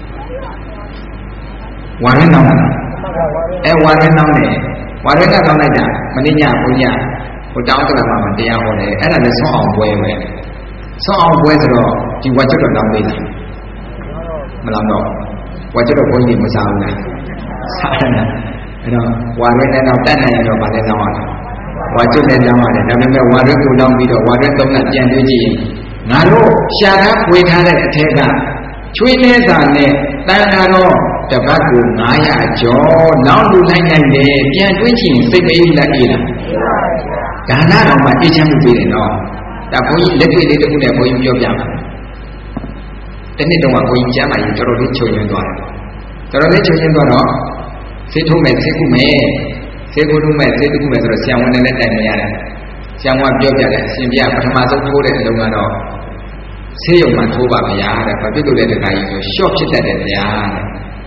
ဝါရင်းအောင်လားဝါရင်းအောင်တယ်ဝါရင်းကတောင်းလိုက်တာမင်းညဘုရားဟိုတောင်းကြတာမှတရားဟောတယ်အဲ့ဒါလည်းဆွမ်းအောင်ွယ်ပဲဆွမ်းအောင်ွယ်ဆိုတော့ဒီဝါကျွတ်တော်တောင်းပေးတယ်မလားတော့ဝါကျွတ်တော်ဘုန်းကြီးမစားဘူးလားစားတယ်အဲ့တော့ဝါရင်းနဲ့တော့တတ်နိုင်ရတော့ဗာလဲတောင်းရတာဝါကျွတ်နဲ့တောင်းရတယ်ဒါပေမဲ့ဝါရင်းကိုတောင်းပြီးတော့ဝါရင်းသုံးနဲ့ပြန်တွေ့ကြည့်ငါတို့ရှာကားပွေထားတဲ့အထက်ကချွေးနေစာနဲ့တန်တာတော့တပတ်ကို900ကျော်နောက်လူနိုင်နိုင်တယ်ပြန်တွေးကြည့်စိတ်မအေးလားအေးလားဒါနတော်မှာအေးချမ်းမှုပေးတယ်နော်ဒါဘုန်းကြီးလက်တွေ့လေးတစ်ခုနဲ့ဘုန်းကြီးပြောပြမှာတနေ့တုန်းကဘုန်းကြီးကျမ်းမာရေးတော်တော်လေးချုပ်ရင်းသွားတယ်တော်တော်လေးချုပ်ရင်းသွားတော့ဆေးထုံးမယ်ဆေးကုမယ်ဆေးကုထုံးမယ်ဆေးကုမယ်ဆိုတော့ဆရာဝန်နဲ့လည်းတိုင်မရတယ်ဆရာဝန်ကပြောပြတယ်အရှင်ပြပထမဆုံးထိုးတဲ့အလုံးကတော့ဆေးရုံမှာထိုးပါဗျာတဲ့ဘာဖြစ်လို့လဲတခါကြီးဆိုရှော့ဖြစ်တတ်တယ်ဗျာတဲ့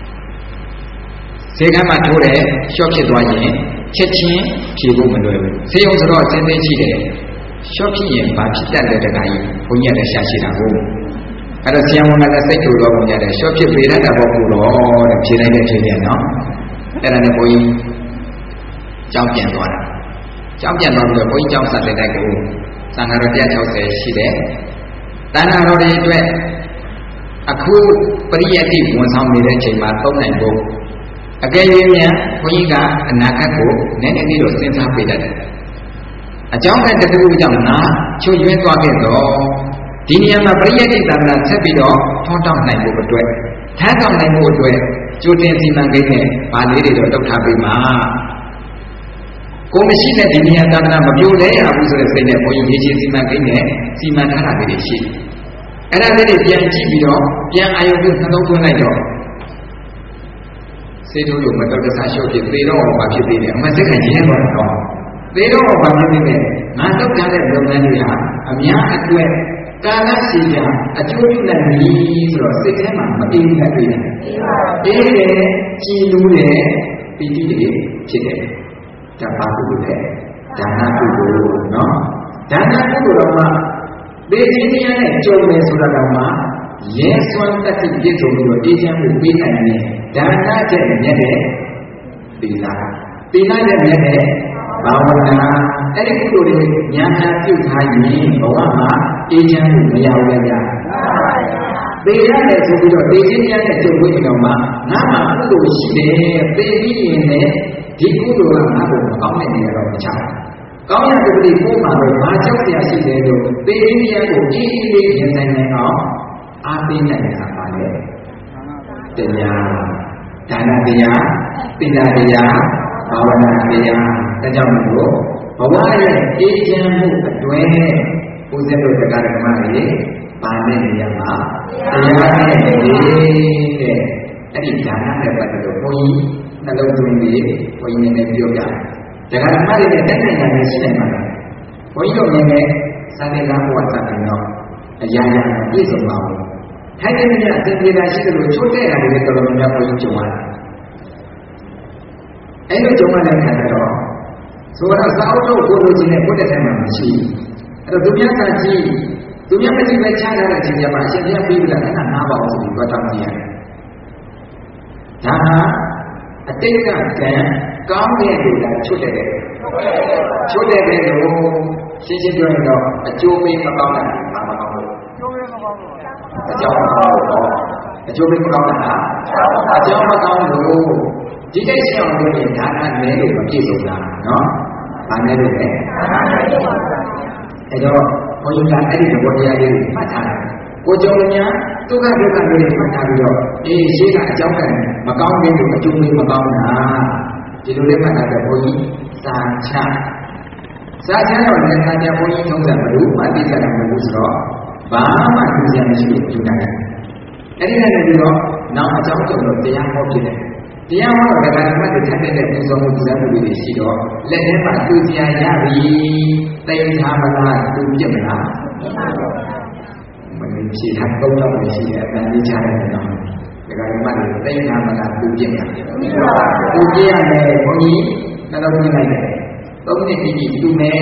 ဆေးကမ်းမှာထိုးတယ်ရှော့ဖြစ်သွားရင်ချက်ချင်းဖြေဖို့မလွယ်ဘူးဆေးရုံဆိုတော့စင်းသိရှိတယ်ရှော့ဖြစ်ရင်ဘာဖြစ်တတ်တယ်တခါကြီးဘုန်းကြီးကလည်းရှာရှိတာကိုအဲ့တော့ဆရာဝန်ကလည်းစိတ်တူတော့ဘုန်းကြီးကလည်းရှော့ဖြစ်ပေးတတ်တာပေါ့ကိုတော့တဲ့ဖြေလိုက်တဲ့ဖြေပြန်နော်အဲ့ဒါနဲ့ဘုန်းကြီးကြောင်းပြန်သွားတာကြောင်းပြန်သွားပြီးတော့ဘုန်းကြီးကြောင်းဆက်တဲ့တိုက်ကိုသံဃာတော်160ရှိတယ်သံဃာတော်တွေအတွက်အခုပရိယတ်တိဝန်ဆောင်နေတဲ့အချိန်မှာသုံးနိုင်ဖို့အကယ်၍များဘုန်းကြီးကအနာဂတ်ကိုနည်းနည်းလေးတော့စဉ်းစားပေးတတ်တယ်အကြောင်းတစ်ခုကြောင့်နာချွတ်ယွင်းသွားခဲ့တော့ဒီနေရာမှာပရိယတ်တိသံဃာဆက်ပြီးတော့ထွန်းတောက်နိုင်ဖို့အတွက်ထမ်းဆောင်နိုင်ဖို့အတွက်ကြိုတင်စီမံကိန်းနဲ့ဗာလေးတွေတော့လုပ်ထားပေးမှာကိုမရှိတဲ့ဒီနေရာသံဃာမပြိုလဲရဘူးဆိုတဲ့စိတ်နဲ့ဘုန်းကြီးရေရှည်စီမံကိန်းနဲ့စီမံထားတာတွေရှိတယ်အဲ့ဒါလေးတွေပြန်ကြည့်ပြီးတော့ပြန်အာရုံပြုနှလုံးသွင်းလိုက်တော့စေတုလို့မတော်တဆရှုပ်ဖြစ်သေတော့ဘာဖြစ်သေးလဲအမှန်စိတ်ကရင်းသွားတော့သေတော့ဘာဖြစ်သေးလဲငါတော့ကြားတဲ့လုပ်ငန်းတွေဟာအများအတွက်ကာလရှိရာအကျိုးပြုနိုင်ပြီဆိုတော့စိတ်ထဲမှာမအေးတတ်သေးဘူးအေးတယ်ကြည်နူးတယ်ပီတိတွေဖြစ်တယ်ဒါပါကုသိုလ်တဲ့ဒါနကုသိုလ်နော်ဒါနကုသိုလ်တော့မှသေခြင်းတရားနဲ့ကြုံတယ်ဆိုတာကမှရဲစွမ်းတတ်တဲ့ပြည့်စုံပြီးတော့အေးချမ်းမှုပေးနိုင်တယ်ဒါနတဲ့မြတ်တဲ့သီလသီလတဲ့မြတ်တဲ့ဘာဝနာအဲ့ဒီကုသိုလ်တွေဉာဏ်နဲ့ပြုထားရင်ဘဝမှာအေးချမ်းမှုမရဘူးလေဗျာသေရတယ်ဆိုပြီးတော့သေခြင်းတရားနဲ့ကြုံပြီးတော့မှငါမှကုသိုလ်ရှိတယ်သေပြီးရင်လည်းဒီကုသိုလ်ကငါ့ကိုမကောင်းတဲ့နေရာတော့မချဘူးကောင်းရတဲ့ပြည်ကိုမှတော့ဘာကြောက်တရားရှိတယ်လို့သေခြင်းတရားကိုအေးအေးလေးရင်ဆိုင်နိုင်အောင်အားပေးနိုင်တာပါလေတရားဒါနတရားသီလတရားဘာဝနာတရားဒါကြောင့်မို့ဘဝရဲ့အေးချမ်းမှုအတွင်းဦးဇင်းတို့တရားဓမ္မတွေပါနေနေရမှာတရားနဲ့နေတဲ့အဲ့ဒီဒါနနဲ့ပတ်သက်လို့ဘုန်းကြီးနှလုံးသွင်းပြီးဘုန်းကြီးနည်းနည်းပြောပြတယ်တရားဓမ္မတွေနဲ့တက်နိုင်တယ်ရှိနိုင်ပါလားဘုန်းကြီးတို့လည်းစာပေကားဘဝစာပေတော့အရာရာပြည့်စုံပါဘူးထိုင်တဲ့နေရာအစဉ်ပြေတာရှိတယ်လို့ချိုးတဲ့ရတယ်လည်းတော်တော်များများဘုန်းကြီးကြုံရတယ်အဲ့လိုကြုံရတဲ့အခါကျတော့ဆိုတော့စာအုပ်ထုတ်ကိုလိုချင်တဲ့ဘုဒ္ဓတိုင်းမှာမရှိအဲ့တော့သူများကကြည့်သူများမကြည့်ပဲချားထားတဲ့အချိန်ကျမှအရှင်ဘုရားပြီးပြီလားအဲ့ဒါနားပါအောင်ဆိုပြီးတော့တောင်းကြည့်ရတယ်ဒါဟာအတိတ်ကကံကောင်းတဲ့လူကချွတ်တဲ့ချွတ်တဲ့လို့ရှင်းရှင်းပြောရင်တော့အကျိုးပေးမကောင်းတာဘာမကောင်းလို့အကျိုးပေးမကောင်းလို့အကြောင်းမကောင်းလို့အကျိုးပေးမကောင်းတာအကြောင်းမကောင်းလို့ဒီကိစ္စအောင်လို့ရင်ဒါနနဲ့လို့မပြည့်စုံတာနော်ဘာနဲ့လို့လဲအဲ့တော့ဘုန်းကြီးကအဲ့ဒီသဘောတရားလေးကိုမှတ်ထားတယ်ကိုကြောင့်များဒုက္ခဒုက္ခလေးတွေမှတ်ထားပြီးတော့အေးရှိကအကြောင်းကမကောင်းတဲ့လို့အကျိုးပေးမကောင်းတာဒီလိုလေးမှတ်ထားတဲ့ဘုန်းကြီးစာချတော့လည်းစာချဘုန်းကြီးထုံးစံမလို့မှသိကြတာမဟုတ်ဘူးဆိုတော့ဘာမှသိကြမရှိဘူးယူနိုင်တယ်အဲ့ဒီနဲ့ပြီးတော့နောက်အကြောင်းကြောင့်တရားဟောဖြစ်တယ်တရားဟောတော့ဒါကမှတ်တဲ့တဲ့ပူဇော်မှုပူဇော်မှုတွေရှိတော့လက်ထဲမှာသူစရာရပြီတိမ်ထားမလားသူပြစ်မလားမင်းဖြေထားတော့တော့ရှိတယ်အတန်ကြီးချရတယ်နော်ဒါကမှတ်တယ်တိမ်ထားမလားသူပြစ်မလားသူပြစ်ရတယ်ဘုန်းကြီးနှလုံးသွင်းလိုက်တယ်သုံးနှစ်ပြီးသူမယ်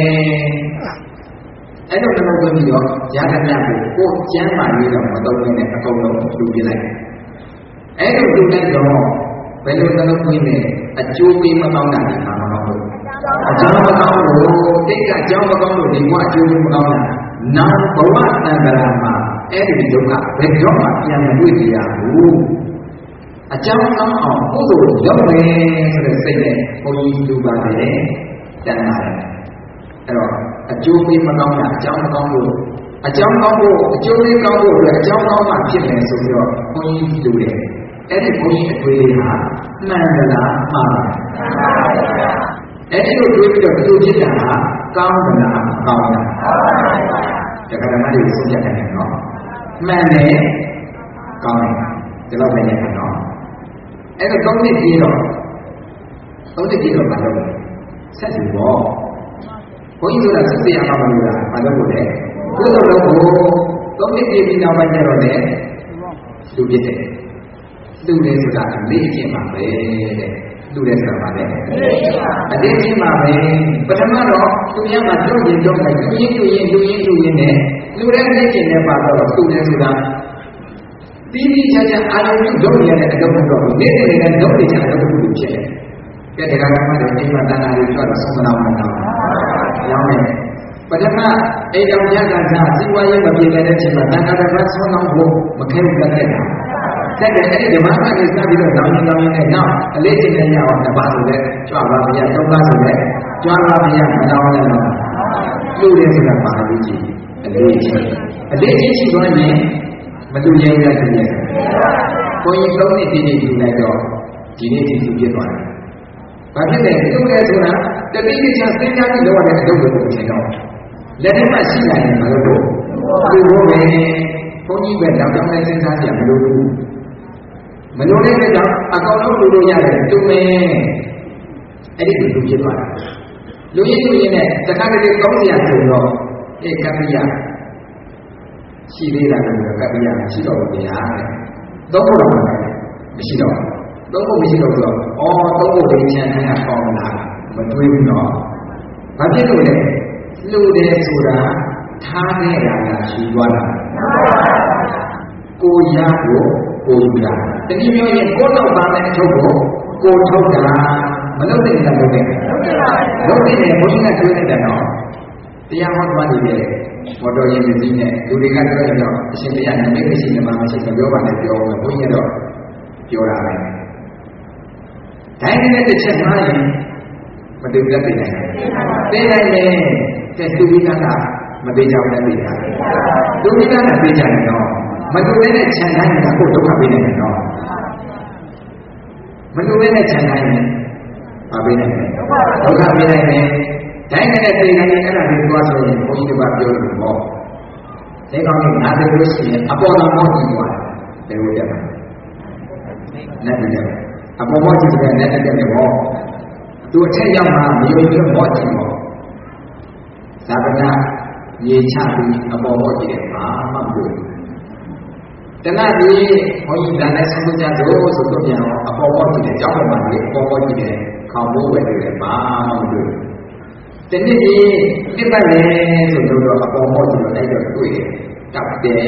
အဲ့တော့နှလုံးသွင်းပြီးတော့ရဟန်းများကိုကျမ်းမာရေးတော့မသုံးနဲ့အကုန်လုံးသူပြစ်လိုက်အဲ့လိုသူလိုက်တော့ဘယ်လိုနှလုံးသွင်းလဲအကျိုးပေးမကောင်းတာဒီမှာမကောင်းဘူးအကြောင်းမကောင်းလို့တိတ်ကအကြောင်းမကောင်းလို့ဒီဘဝအကျိုးမကောင်းတာနောက်ဘဝတန်ត្រာမှာအဲ့ဒီဒုက္ခဘယ်တော့မှပြန်မတွေ့ကြရဘူးအကြောင်းကောင်းအောင်ကုသိုလ်လုပ်မယ်ဆိုတဲ့စိတ်နဲ့ဘုန်းကြီးလူပါတယ်တန်ပါတယ်အဲ့တော့အကျိုးပေးမကောင်းတာအကြောင်းမကောင်းလို့အကြောင်းကောင်းဖို့အကျိုးပေးကောင်းဖို့အတွက်အကြောင်းကောင်းမှဖြစ်မယ်ဆိုပြီးတော့ဘုန်းကြီးလူတယ်အဲ့ဒီဘုန်းကြီးအတွေ့အကြုံဟာမှန်သလားမှားပါအဲ့ဒီလိုတွေးပြီးတော့သူဖြစ်တာကောင်းမလားမကောင်းလားတခါတည်းမှဒီဆုံးဖြတ်တယ်နော်မှန်တယ်ကောင်းတယ်ဒီလောက်ပဲနေမှာနော်အဲ့တော့3နှစ်ပြည့်တော့မလုပ်ဘူးဆက်စီပေါ့ဘုန်းကြီးဆိုတာစစ်စေရမှာမလို့လားမလုပ်ဘူးလေကိုယ်တော်ကို3နှစ်ပြည့်ပြီးနောက်ပိုင်းကျတော့လေလူဖြစ်တယ်လူတယ်ဆိုတာလေးအချင်းပါပဲတဲ့လူတယ်ဆိုတာပါလေအလေးချင်းပါပဲပထမတော့သူများမှာတို့ရင်တော့မယ်လူရင်နဲ့လူတဲ့လေးချင်းနဲ့ပါတော့လူတယ်ဆိုတာပြီးချာအာရုံနဲ့ဒုက္ခရတဲ့အလုပ်တော့နေ့နေ့နဲ့ဒုက္ခချာတဲ့အလုပ်ကိုဖြစ်တယ်ကဲတရားကမှလည်းအိမ်မှာတဏှာတွေကြွတော့ဆုံးမနာမှာတော့ရောင်းမယ်ပထမအိမ်တော်ရကစားစီဝါရေးမပြေတဲ့အချိန်မှာတဏှာတွေဆုံးအောင်ဖို့မခဲဘူးလက်ခဲ့တာတက်တယ်အဲ့ဒီဓမ္မကနေစပြီးတော့နောင်ရင်နဲ့နောက်အလေးချိန်နဲ့ရအောင်တစ်ပါးဆိုတဲ့ကြွားပါဗျာသုံးပါးဆိုတဲ့ကြွားပါဗျာမတော်လည်းတော့လူရဲဆိုတာပါလို့ကြည့်အလေးချိန်ရှိသွားရင်မတူရင်ရတဲ့နေ။ကိုကြီး3နှစ်တိတိယူလိုက်တော့ဒီနေ့ဒီသူပြည့်သွားတယ်။ဘာဖြစ်လဲလူလဲဆိုတာတတိယချစဉ်းစားပြီးတော့တဲ့အလုပ်ကိုချိန်တော့လက်ထဲမှာရှိနိုင်တယ်မလို့တော့သူတို့ပဲဘုန်းကြီးပဲတောင်းတောင်းနဲ့စဉ်းစားကြမလို့ဘူး။မလို့တဲ့ကြောင့်အကောင်လုံးလူလို့ရတယ်သူမဲအဲ့ဒီလူပြည့်သွားတယ်။လူရင်နဲ့တခါတည်းကောင်းစရာဆိုတော့ကပ္ပိယရှိသေးတာလည်းကပ္ပိယမရှိတော့ဘူးဗျာသုံးဖို့တော့မရှိတော့သုံးဖို့မရှိတော့ဆိုတော့သုံးဖို့ဒီချမ်းသာကောင်းလားမတွေးဘူးတော့ဘာဖြစ်လို့လဲလူတယ်ဆိုတာထားနေတာလားရှိသွားတာကိုရကိုယူတာတနည်းပြောရင်ကိုတော့ပါတဲ့အထုတ်ကိုထုတ်တာမလုပ်တဲ့တာလုပ်တယ်လုပ်တယ်ဘုရားကတွေးနေတယ်နော်တရားဟောသွားနေတယ်မော်တော်ယာဉ်ပစ္စည်းနဲ့လူတွေကပြောရင်တော့အရှင်တရားနဲ့မရှိနေမှာမရှိမပြောပါနဲ့ပြောမယ်ဘုန်းကြီးတော့ပြောတာပဲ။ဒါနဲ့တစ်ချက်မှရင်မတူပြတ်နေတယ်။သိနိုင်တယ်တဲ့သူဝိသနာမသေးကြဘူးလည်းသိတာ။သူဝိသနာသိကြတယ်တော့မတူတဲ့ခြံတိုင်းကကိုဒုက္ခပေးနေတယ်တော့မတူတဲ့ခြံတိုင်းကပေးနေတယ်ဒုက္ခပေးနေတယ်တိုင်းနဲ့ပြည်တိုင်းအဲ့ဒါတွေသွားဆိုရင်ဘုန်းကြီးကပြောလို့ပေါ့ဒီကောင်းကြီးနားတယ်လို့ရှိရင်အပေါ်လာမောကြည့်သွားတယ်လို့ရတယ်နဲ့တယ်အပေါ်မောကြည့်တယ်နဲ့တယ်ပေါ့သူအထက်ရောက်မှမျိုးမျိုးမောကြည့်ပေါ့သာသနာရေချပြီးအပေါ်မောကြည့်တယ်ဘာမှမတွေ့ဘူးတဏှာကြီးဘုန်းကြီးကလည်းဆုံးကြတော့ဆိုတော့ပြန်အပေါ်မောကြည့်တယ်ကြောက်မှလေအပေါ်မောကြည့်တယ်ခေါင်းမိုးပဲတွေ့တယ်ဘာမှမတွေ့ဘူးတနည်းပြစ်ပတ်လေဆိုတော့အပေါ်မောကြည့်တော့အဲ့တော့တွေ့တယ်တောက်တယ်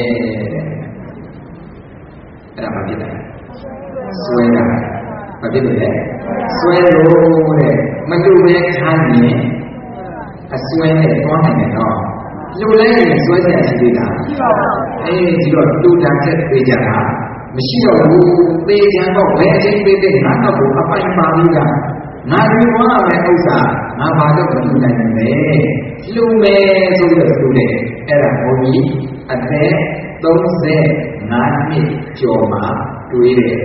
အဲ့ဒါမှဖြစ်တယ်ဆွဲတာမဖြစ်ဘူးလေဆွဲလို့တဲ့မတူပဲထားရင်အဆွဲနဲ့တွန်းနိုင်တယ်နော်လူလည်းရင်ဆွဲစရာရှိသေးတာဒီတော့တူတာချက်ပေးကြတာမရှိတော့ဘူးပေးကြတော့ဘယ်အချိန်ပေးတဲ့ငါတော့အပိုင်ပါပြီးတာငါဒီဝါမဲ့ဥစ္စာငါဘာလို့မလုပ်နိုင်လဲလူမယ်ဆိုတော့လူတယ်အဲ့ဒါဘုန်းကြီးအသက်35နှစ်ကျော်မှတွေးတယ်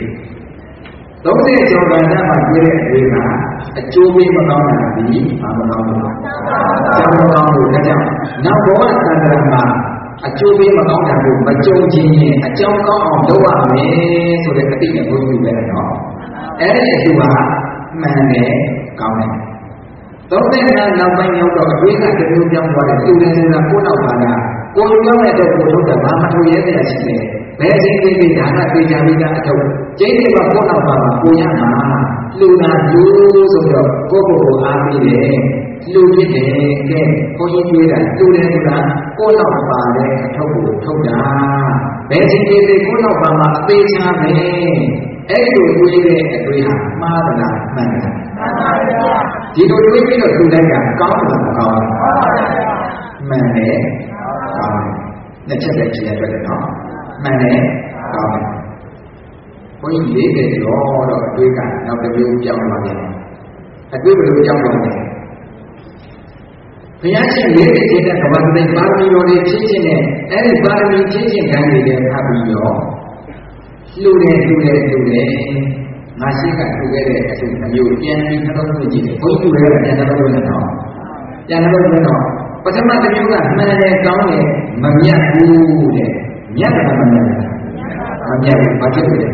30ကျော်ကဏ္ဍမှာတွေ့တဲ့အတွေ့ကအကျိုးပေးမကောင်းတာဒီမကောင်းဘူး။ကျောင်းမကောင်းဘူးဒါကြောင့်နောက်ဘဝသံဃာမှာအကျိုးပေးမကောင်းတာကိုမကြုံခြင်းရင်အကြောင်းကောင်းအောင်လုပ်ရမယ်ဆိုတဲ့အတိနဲ့ဘုန်းကြီးပဲနော်။အဲ့ဒီအကျိုးကမှန်တယ်ကောင်းတယ်။30နောက်ပိုင်းရောက်တော့အတွေ့ကတမျိုးပြောင်းသွားတယ်သူလည်းဆိုတာကိုယ်နောက်ပါလားကိုယ်ပြောတဲ့တော့ကိုထုတ်တာဘာမှထုတ်ရဲတဲ့အချိန်နဲ့ဘယ်အချိန်လေးဒါကသိကြပြီးသားအထုတ်ကျင်းနေမှာကိုယ်နောက်ပါမှာကိုရမှာလူနာလူဆိုတော့ကိုအားပြီးတယ်လူဖြစ်တယ်ကဲကိုကြီးတွေးတာလူတယ်ဆိုတာကိုယ်နောက်ပါတဲ့အထုတ်ကိုထုတ်တာဘယ်အချိန်လေးကိုယ်နောက်ပါမှာအသေးချာပဲအဲ့ဒီလိုတွေးတဲ့အတွေ့ဟာမှားသလားမှန်သလားမှန်ပါဗျာဒီလိုတွေးပြီးတော့သူလိုက်ကကောင်းတယ်မကောင်းဘူးမှန်တယ်ကောင်းတယ်နှစ်ချက်ပဲကြည့်ရတဲ့နော်မှန်တယ်ကောင်းတယ်ဘုန်းကြီး40ကျော်တော့အတွေ့ကနောက်တစ်မျိုးပြောင်းသွားတယ်အတွေ့ဘယ်လိုပြောင်းသွားလဲဘုရားရှင်40ကျင့်တဲ့ကမ္ဘာတိပါရမီတော်တွေဖြည့်ခြင်းနဲ့အဲ့ဒီပါရမီဖြည့်ခြင်းခံရတဲ့အခါပြီးတော့လူတယ်ငါရှိကထူခဲ့တဲ့အစုအမျိုးပြန်ပြီးနှလုံးသွင်းကြည့်တယ်ဘုန်းကြီးတွေကပြန်နှလုံးသွင်းတယ်နော်ပြန်နှလုံးသွင်းတော့ပထမတစ်မျိုးကမှန်တယ်ကောင်းတယ်မမြတ်ဘူးတဲ့မြတ်တယ်မမြတ်ဘူးမမြတ်ဘူးဘာဖြစ်လဲ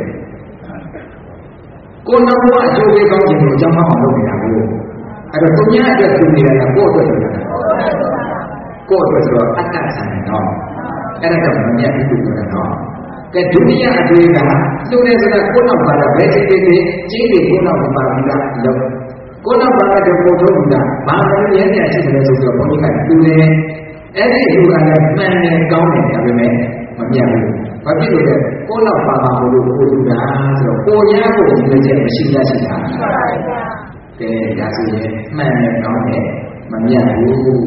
ကိုယ်တော်ကအကျိုးပေးကောင်းခြင်းကိုအကြောင်းမအောင်လုပ်နေတာကိုအဲ့တော့သူများအတွက်သူနေတာကကိုယ့်အတွက်လုပ်တာကိုယ့်အတွက်ဆိုတော့အတ္တဆန်တယ်နော်အဲ့ဒါတော့မမြတ်ဘူးလို့ပြောတာနော်ကဲဒုတိယအတွေ့ကသူနဲ့ဆိုတာကိုယ်နောက်ပါတော့ဘယ်ချိန်ချိန်ကြီးတွေကိုယ်နောက်ပါပြီးသားလို့ကိုယ်နောက်ပါတော့ပုံထုတ်ဘူးလားဘာလို့ရဲရဲရှိတယ်ဆိုတော့ဘုန်းကြီးကသူနဲ့အဲ့ဒီလူကလည်းမှန်တယ်ကောင်းတယ်ဒါပေမဲ့မမြတ်ဘူးဘာဖြစ်လို့လဲကိုယ်နောက်ပါပါလို့ကိုယ်လူတာဆိုတော့ကိုယ်ရဖို့ဒီလိုချက်မရှိရရှိတာကဲဒါဆိုရင်မှန်တယ်ကောင်းတယ်မမြတ်ဘူး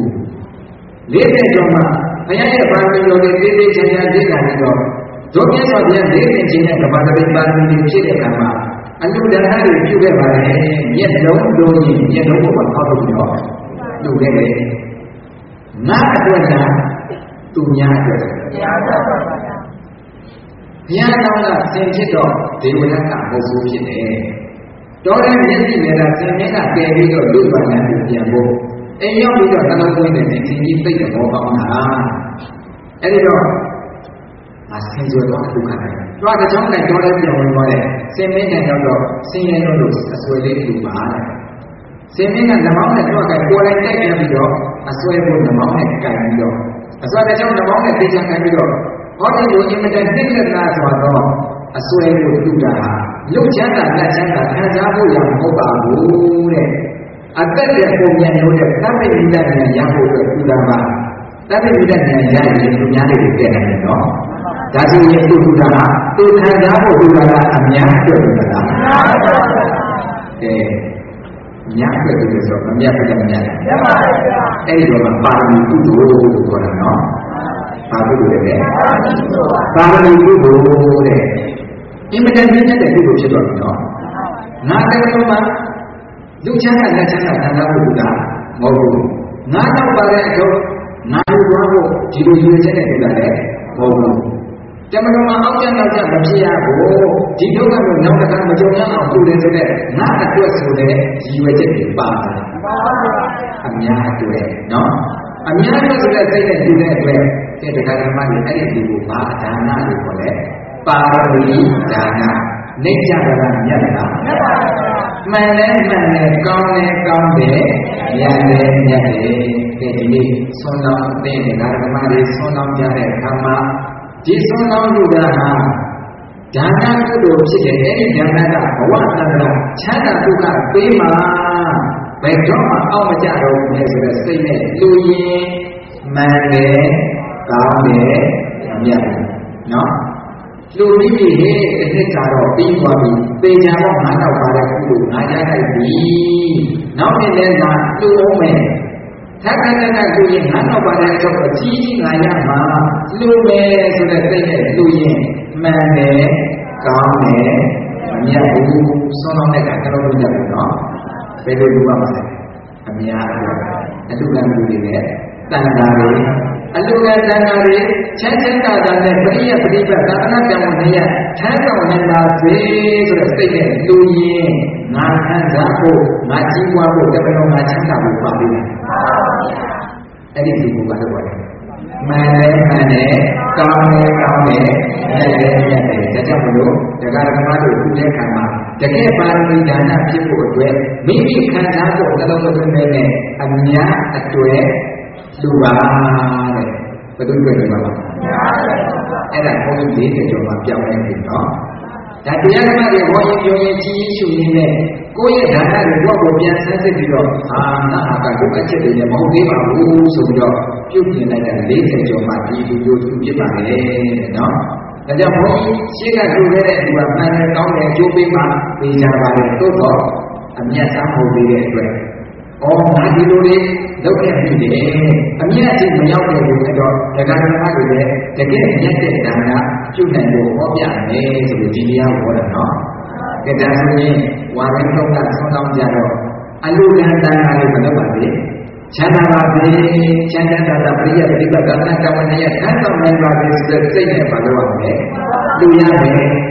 40ကျော်မှဘုရားရဲ့ဘာလို့လို့တေးသေးချာချာသိတာပြီးတော့ဒုက္ခဆိုပြန်40ကျင်းတဲ့ကမ္ဘာတပိပါဠိတွေဖြစ်တဲ့အခါမှာအလူဒါနတွေပြုခဲ့ပါလေမျက်လုံးလုံးကြီးမျက်လုံးပေါ်မှာထောက်လို့ပြီးတော့ပြုခဲ့တယ်ငါအတွက်လားသူများအတွက်တရားတော်ပါဗျာဘုရားတော်ကသင်ဖြစ်တော့ဒေဝရကမဟုတ်ဘူးဖြစ်တယ်တော်တဲ့မျက်စိနဲ့ကသင်မြဲကတည်ပြီးတော့လူ့ဘာသာကိုပြန်ဖို့အိမ်ရောက်ပြီးတော့နှလုံးသွင်းတဲ့သင်ကြီးသိတဲ့ဘောကောင်းတာအဲ့ဒီတော့အဆင်ကျွတော့ဒုက္ခတယ်။တွားတဲ့ကြောင့်လည်းတော်တယ်ပြောင်းဝင်သွားတယ်။စင်မင်းနဲ့တော့ဆင်းရဲလို့အစွဲလေးတူပါတဲ့။စင်မင်းကဓမ္မောင်းနဲ့တွားကကိုယ်တိုင်တိုက်ပြီးတော့အစွဲကိုဓမ္မောင်းနဲ့ကြိုင်ပြီးတော့အစွဲတဲ့ကြောင့်ဓမ္မောင်းနဲ့သိချင်ကြပြီးတော့ဟောဒီလိုအင်မတန်နှိမ့်လက်တာဆိုတော့အစွဲကိုတူတာရုပ်ချမ်းသာလက်ချမ်းသာခံစားဖို့ရမဟုတ်ပါဘူးတဲ့အသက်တဲ့ပုံညာလို့တဲ့သဗ္ဗညုတဉာဏ်ရဖို့အတွက်တူတာပါသဗ္ဗညုတဉာဏ်ရရင်သူများတွေကိုတည့်တယ်နော်ဒါဆိုရင်သူတူတာကသူခံစားဖို့တူတာကအများအတွက်တူတာကဲများအတွက်တူလို့ဆိုတော့မမြတ်ဘူးမမြတ်ဘူးပါပါဗျာအဲ့ဒီတော့ပါရမီကုသိုလ်လို့ခေါ်တာနော်ပါကုသိုလ်လေပါရမီကုသိုလ်တဲ့အင်မတန်ကြီးတဲ့ကုသိုလ်ဖြစ်တော့ပြီနော်ငါတကယ်လို့မှလူချမ်းသာလက်ချမ်းသာခံစားဖို့တူတာမဟုတ်ဘူးငါတော့ပါတဲ့အတော့ငါတို့ဘာလို့ဒီလိုရွေးချက်နဲ့တူတာလဲမဟုတ်ဘူးတမန်တော်မှာအောက်ကျနောက်ကျမဖြစ်ရဘူးဒီဒုက္ခကိုနောက်တစ်ခါမကြုံရအောင်ပြုတယ်ဆိုတဲ့ငါအတွက်ဆိုတဲ့ရည်ရွယ်ချက်တွေပါတယ်အများအတွက်နော်အများအတွက်ဆိုတဲ့စိတ်နဲ့ပြုတဲ့အတွက်ဒီတရားဓမ္မတွေအဲ့ဒီဒီကိုဘာဒါနလို့ခေါ်လဲပါရမီဒါနနေကြတာမြတ်လားမြတ်ပါဘူးမှန်တယ်ကောင်းတယ်မြတ်တယ်ကဲဒီနေ့ဆွမ်းတော်တဲ့တရားဓမ္မတွေဆွမ်းတော်ကြတဲ့အခါမှာဒီဆုံးသောလူကဟာဒါနကုသိုလ်ဖြစ်တယ်အဲ့ဒီဒါနကဘဝတန္တရာချမ်းသာဒုက္ခပေးမှာဘယ်တော့မှအောက်မကြတော့ဘူးလေဆိုတဲ့စိတ်နဲ့လူရင်မှန်တယ်ကောင်းတယ်မြတ်တယ်နော်လူပြီးပြီဟဲ့တစ်နှစ်ကတော့ပြီးသွားပြီပေချာတော့ငါတော့ပါတဲ့ကုသိုလ်ငါရလိုက်ပြီနောက်နှစ်လည်းငါလူအောင်မယ်သက္ကတကလူရင်ငါတော့ပါတဲ့အချုပ်အကြီးကြီးငါရမှာလူမယ်ဆိုတဲ့စိတ်နဲ့လူရင်မှန်တယ်ကောင်းတယ်မမြတ်ဘူးဆုံးတော့တဲ့ကတော်တော်မြတ်ဘူးနော်ဘယ်လိုလုပ်ပါမလဲအများအလူကံလူတွေနဲ့တန်တာတွေအလူကံတန်တာတွေချမ်းသာတာနဲ့ပရိယပရိပတ်သာသနာ့ကံကိုနေရထမ်းဆောင်နေတာစေဆိုတဲ့စိတ်နဲ့လူရင်ငါခံစားဖို့ငါကြီးပွားဖို့တပည့်တော်ငါချမ်းသာဖို့ပါပြီအဲ့ဒီလူကဘာလို့လဲမှန်တယ်ကောင်းတယ်မြတ်တယ်ဒါကြောင့်မလို့တရားဓမ္မတို့ခုတဲ့ခါမှာတကယ်ပါရမီဒါနဖြစ်ဖို့အတွက်မိမိခံစားဖို့နှလုံးသွင်းတဲ့အများအတွက်လူပါတဲ့ဘယ်သူတွေ့နေပါလဲအဲ့ဒါဘုန်းကြီး40ကျော်မှပြောင်းနေပြီနော်ဒါတရားဓမ္မတွေဟောရင်ပြောရင်ကြီးကြီးရှုရင်းနဲ့ကိုယ့်ရဲ့ဒါနတွေကိုပြန်ဆန်းစစ်ပြီးတော့ငါဟာကဒုက္ခချက်တွေနဲ့မဟုတ်သေးပါဘူးဆိုပြီးတော့ပြုပြင်လိုက်တာ40ကျော်မှဒီလူတို့သူဖြစ်ပါလေတဲ့နော်ဒါကြောင့်ဘုန်းကြီးရှေ့ကတွေ့ခဲ့တဲ့ဒီမှာမှန်တယ်ကောင်းတယ်အကျိုးပေးမှသိကြပါလေသို့တော့အမျက်စားမဟုတ်သေးတဲ့အတွက်ငါဒီလိုလေးလုပ်ခဲ့ပြီလေအမျက်အထိမရောက်တဲ့လူတွေတော့တရားဓမ္မတွေလည်းတကယ်မျက်တဲ့ဒါနပြုနိုင်ဖို့ဟောပြမယ်ဆိုပြီးဒီတရားဟောတာနော်ကဲဒါဆိုရင်ဝါရင်းတော့ကဆောင်းတောင်းကြတော့အလူကံတန်ခါလေးမလုပ်ပါသေးချမ်းသာပါစေချမ်းသာတာပရိယတိပ္ပကနာကမဏယထမ်းဆောင်နိုင်ပါစေဆိုတဲ့စိတ်နဲ့ပါလို့ရမယ်လူရမယ်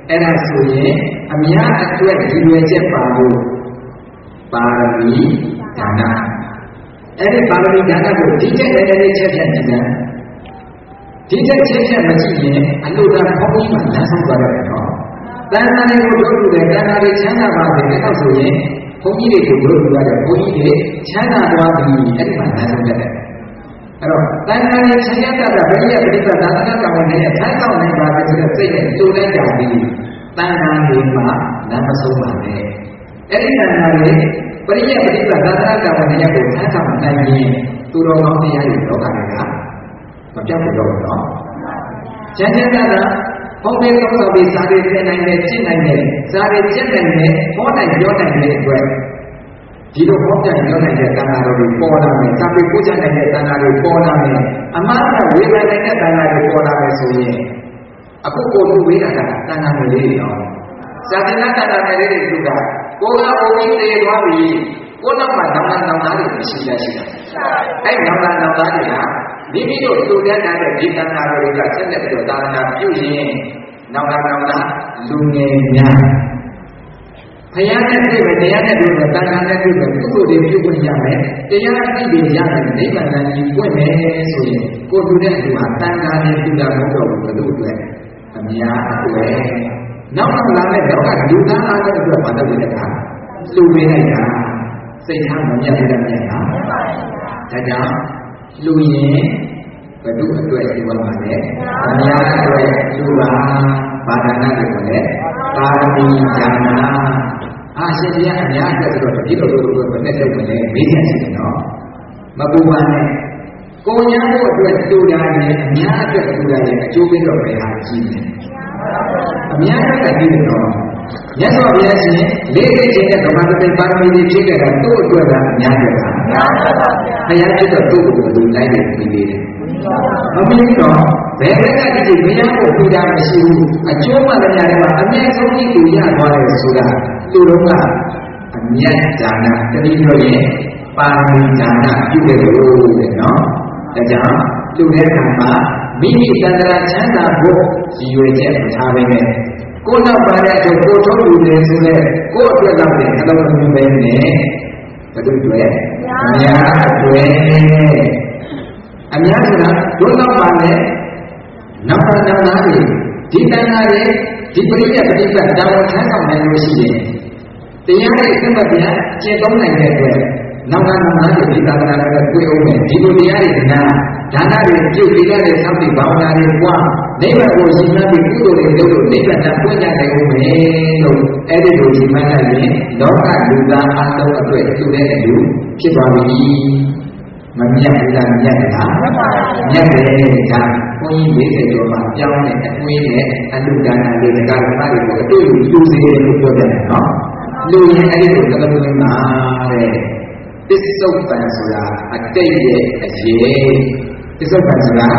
အဲ့ဒါဆိုရင်အများအတွက်ရည်ရွယ်ချက်ပါလို့ပါရမီဒါနအဲ့ဒီပါရမီဒါနကိုဒီချက်နဲ့ချက်ဖြတ်ကြည့်တယ်ဒီချက်ချက်ဖြတ်မကြည့်ရင်အလိုတော်ခေါင်းကြီးမှလမ်းဆောင်သွားရတယ်နော်တဏှာတွေကိုတို့လူတယ်တဏှာတွေချမ်းသာပါစေအဲ့တော့ဆိုရင်ဘုန်းကြီးတွေကိုတို့လူရတယ်ဘုန်းကြီးတွေချမ်းသာသွားပြီအဲ့ဒီမှာလမ်းဆောင်တတ်တယ်အဲ့တော့တဏှာတွေချမ်းသာတာဘယ်ရဲ့ပြိဿသာသနာကောင်နဲ့ထိုင်းဆောင်နိုင်ပါစေဆိုတဲ့စိတ်နဲ့တူလိုက်ကြပြီးတဏှာတွေမှာလမ်းမဆုံးပါနဲ့အဲ့ဒီတဏှာတွေပရိယပฏิပတ်သာသနာကောင်နဲ့ကိုထမ်းဆောင်နိုင်ရင်သူတော်ကောင်းတရားတွေလောကတွေကမပြောင်းတော့ဘူးနော်ကျန်တဲ့ကဘုံတွေကောင်းဆောင်ပြီးစာတွေသင်နိုင်တယ်ကျင့်နိုင်တယ်စာတွေကျင့်နိုင်တယ်ဟောနိုင်ပြောနိုင်တဲ့အတွက်ဒီလိုဟောပြန်ပြောနိုင်တဲ့သံဃာတော်တွေပေါ်လာမယ်စာပေကိုးချနိုင်တဲ့သံဃာတွေပေါ်လာမယ်အမှားကဝေဖန်နိုင်တဲ့သံဃာတွေပေါ်လာမယ်ဆိုရင်အခုကိုလူဝေးတာကသံဃာတွေလေးတော့စာသနာသံဃာတွေလေးတွေကကိုယ်ကအိုပြီးသေးသွားပြီကိုယ်နောက်မှာနောင်သားတွေမရှိရရှိတာအဲ့နောင်သားတွေကမိမိတို့တူတတ်တဲ့ဒီသံဃာတော်တွေကဆက်လက်ပြီးတော့သာသနာပြုရင်နောင်သားလူငယ်များဘုရားနဲ့တွေ့မယ်တရားနဲ့တွေ့မယ်သံဃာနဲ့တွေ့မယ်ကုသိုလ်တွေပြုခွင့်ရမယ်တရားအသိတွေရမယ်နိဗ္ဗာန်ကြီးပွင့်မယ်ဆိုရင်ကိုယ်တူတဲ့လူဟာသံဃာနဲ့တူတာမဟုတ်တော့ဘူးဘယ်လိုအတွက်အများအတွက်နောက်လာမဲ့တော့ကလူသားအားလုံးအတွက်မလုပ်ရတဲ့အခါလူပေးလိုက်တာစိတ်ထားမမြတ်တဲ့မြတ်တာဒါကြောင့်လူရင်ဘယ်သူအတွက်ဒီမှာလဲအများအတွက်လူပါဘာဒနာတွေကိုလည်းပါရမီဉာဏ်အာရှင်တရားအများအတွက်ဆိုတော့ဒီလိုလိုဘယ်နဲ့လုပ်မလဲမေးရရှိတယ်နော်မပူပါနဲ့ကိုညာဖို့အတွက်တူတာနဲ့အများအတွက်တူတာနဲ့အကျိုးပေးတော့ပဲဟာကြီးတယ်အများအတွက်ကကြီးတယ်နော်မြတ်စွာဘုရားရှင်လေးလေးချင်းတဲ့ဓမ္မတပိပါရမီတွေဖြစ်ခဲ့တာသူ့အတွက်ကအများကြီးပါဘုရားဖြစ်တော့သူ့ကိုသူလိုက်နေပြီးသေးတယ်မပြီးတော့ဘယ်ဘက်ကဒီမရဖို့ပူတာမရှိဘူးအကျိုးမှလည်းရတယ်မှာအမြဲဆုံးကြီးသူရသွားတယ်ဆိုတာသူတို့ကအမြတ်ဒါနတတိယရဲ့ပါရမီဒါနပြုခဲ့လို့တဲ့နော်ဒါကြောင့်သူတဲ့အခါမှာမိမိတန်ត្រာချမ်းသာဖို့ရည်ရွယ်ချက်ထားပေးမယ်ကိုယ်နောက်ပါတဲ့အတွက်ကိုထုတ်လူတွေဆိုတဲ့ကိုယ့်အတွက်တော့လည်းအလုံးစုံပဲနဲ့ဘယ်သူတွေအများတွေအများဆိုတာဒုနောက်ပါနဲ့နောက်ပါနောက်သားတွေဒီတန်ခါတွေဒီပရိယပฏิပတ်တာဝန်ထမ်းဆောင်နိုင်လို့ရှိရင်တရားရဲ့အစ်မပြန်ကျင့်သုံးနိုင်တဲ့အတွက်နောက်ကနောက်သားတွေဒီသာသနာနဲ့တွေ့အောင်မယ်ဒီလိုတရားတွေကဒါနတွေပြုတ်တရားတွေဆောက်တည်ဘာဝနာတွေပွားနိဗ္ဗာန်ကိုရည်မှန်းပြီးကုသိုလ်တွေလုပ်လို့နိဗ္ဗာန်ကိုပွင့်ကြနိုင်အောင်မယ်လို့အဲ့ဒီလိုရည်မှန်းလိုက်ရင်လောကလူသားအားလုံးအတွက်သူတဲ့အလူဖြစ်သွားပြီမမြတ်ဘူးလားမြတ်လားမြတ်တယ်ဒါဘုန်းကြီး40ကျော်မှာပြောင်းတဲ့အကွင်းနဲ့အလူဒါနလေးတကားမတွေကိုအတွေ့အကြုံစေတယ်လို့ပြောကြတယ်နော်လူရင်အဲ့ဒီလိုသဘောမျိုးမှာတဲ့ပစ္စုပန်ဆိုတာအတိတ်ရဲ့အရေးပစ္စုပန်ဆိုတာ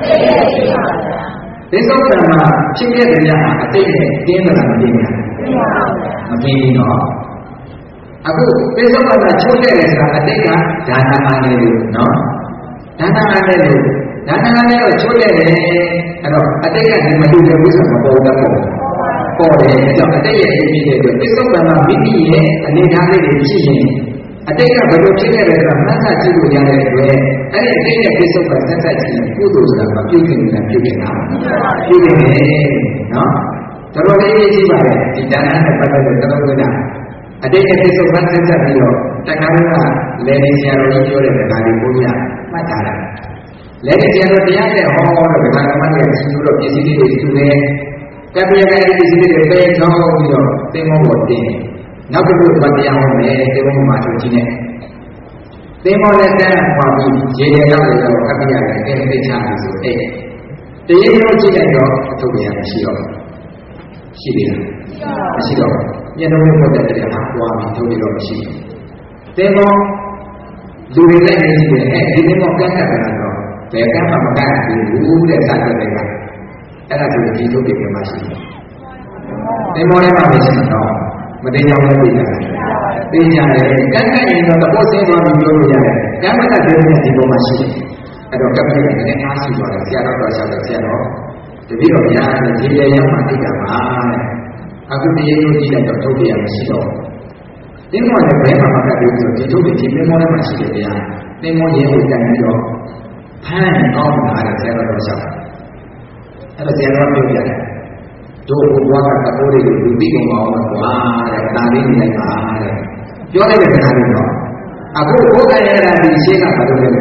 ပစ္စုပန်မှာဖြစ်ခဲ့တဲ့ညအတိတ်နဲ့ကျင်းမလားမကျင်းဘူးမကျင်းဘူးနော်အခုပစ္စုပန်မှာချုပ်ခဲ့တယ်ဆိုတာအတိတ်ကဒါနအားနဲ့လို့နော်ဒါနအားနဲ့လို့ဒါနအားနဲ့တော့ချုပ်ခဲ့တယ်အဲ့တော့အတိတ်ကဒီမတူတဲ့ဝိသမပေါ်တော့ပေါ်တယ်အဲ့တော့အတိတ်ရဲ့အဖြစ်တဲ့အတွက်ပစ္စုပန်မှာမိမိရဲ့အနေထားလေးတွေဖြစ်ရင်အတိတ်ကဘယ်လိုဖြစ်ခဲ့တယ်ဆိုတာမှတ်သားကြည့်လို့ရတဲ့အတွက်အဲ့ဒီအတိတ်ရဲ့ပစ္စုပန်ဆက်ဆက်ကြည့်ကုသိုလ်ဆိုတာမပြုတ်ခင်လားပြုတ်ခင်လားပြုတ်ခင်နော်တော်တော်လေးရေးကြည့်ပါလေဒီဒါနနဲ့ပတ်သက်တဲ့တော်တော်များအတိတ်ရဲ့ပစ္စုပန်ဆက်ဆက်ပြီးတော့တခါကလည်းဆရာတော်ကြီးပြောတဲ့စကားလေးကိုများမှတ်ထားတာလည်းဆရာတော်တရားနဲ့ဟောတော့ဗမာကမ္ဘာရဲ့စီလို့တော့ပစ္စည်းလေးတွေစုတယ်ကပ္ပိယကပစ္စည်းလေးတွေပဲထောင်းပြီးတော့သင်္ဘောပေါ်တင်နောက်တစ်ခုမတရားဟောမယ်သင်္ဘောမှာထုတ်ကြည့်နေသင်္ဘောနဲ့တန်းပွားပြီးရေထဲတော့ကပ္ပိယကသိချပြီဆိုအဲ့တရေလုံးကြည့်လိုက်တော့အထုတ်ရမရှိတော့ရှိသေးလားမရှိတော့မျက်နှာဝဲပေါ်တဲ့တရားပွားပြီးထုတ်ပြီးတော့မရှိသင်္ဘောလူတွေလည်းနေကြည့်တယ်ဒီသင်္ဘောကတ်တာကတော့ဘယ်ကမှမကတ်ဘူးတဲ့စတဲ့တွေကအဲ့ဒါကိုဒီထုတ်ပြီးမှရှိတယ်သင်္ဘောထဲမှာမရှိတော့မတင်ကြောင်လည်းပြရတယ်။သိကြတယ်။ကံကံရင်တော့ဘောဆင်းသွားပြီးပြောလို့ရတယ်။ကံမကတဲ့ဒီပေါ်မှာရှိတယ်။အဲ့တော့ကံကံကလည်းအားရှိသွားတယ်။ဆရာတော်တော်ရှောက်တယ်ဆရာတော်။တပည့်တော်များနဲ့ဒီလေရမှသိတာပါတဲ့။အခုတရေလို့ကြည့်လိုက်တော့ထုတ်ပြရမရှိတော့တင်းမောလည်းဘယ်မှာမှကပ်ပြီးဆိုဒီထုတ်ပြီးဒီတင်းမောလည်းမရှိတယ်ဗျာတင်းမောရဲ့ကိုတိုင်ပြီးတော့ဖမ်းကောင်းလာတယ်ဆရာတော်ဆောက်အဲ့တော့ဆရာတော်ပြောပြတယ်တို့ဘုရားကတပိုးလေးကိုလူသိကုန်အောင်ပါကွာတဲ့ဒါလေးနေလိုက်ပါတဲ့ပြောလိုက်တဲ့ခဏလေးတော့အခုဘုရားရဲ့ရာဒီရှင်းတာဘာလို့လဲ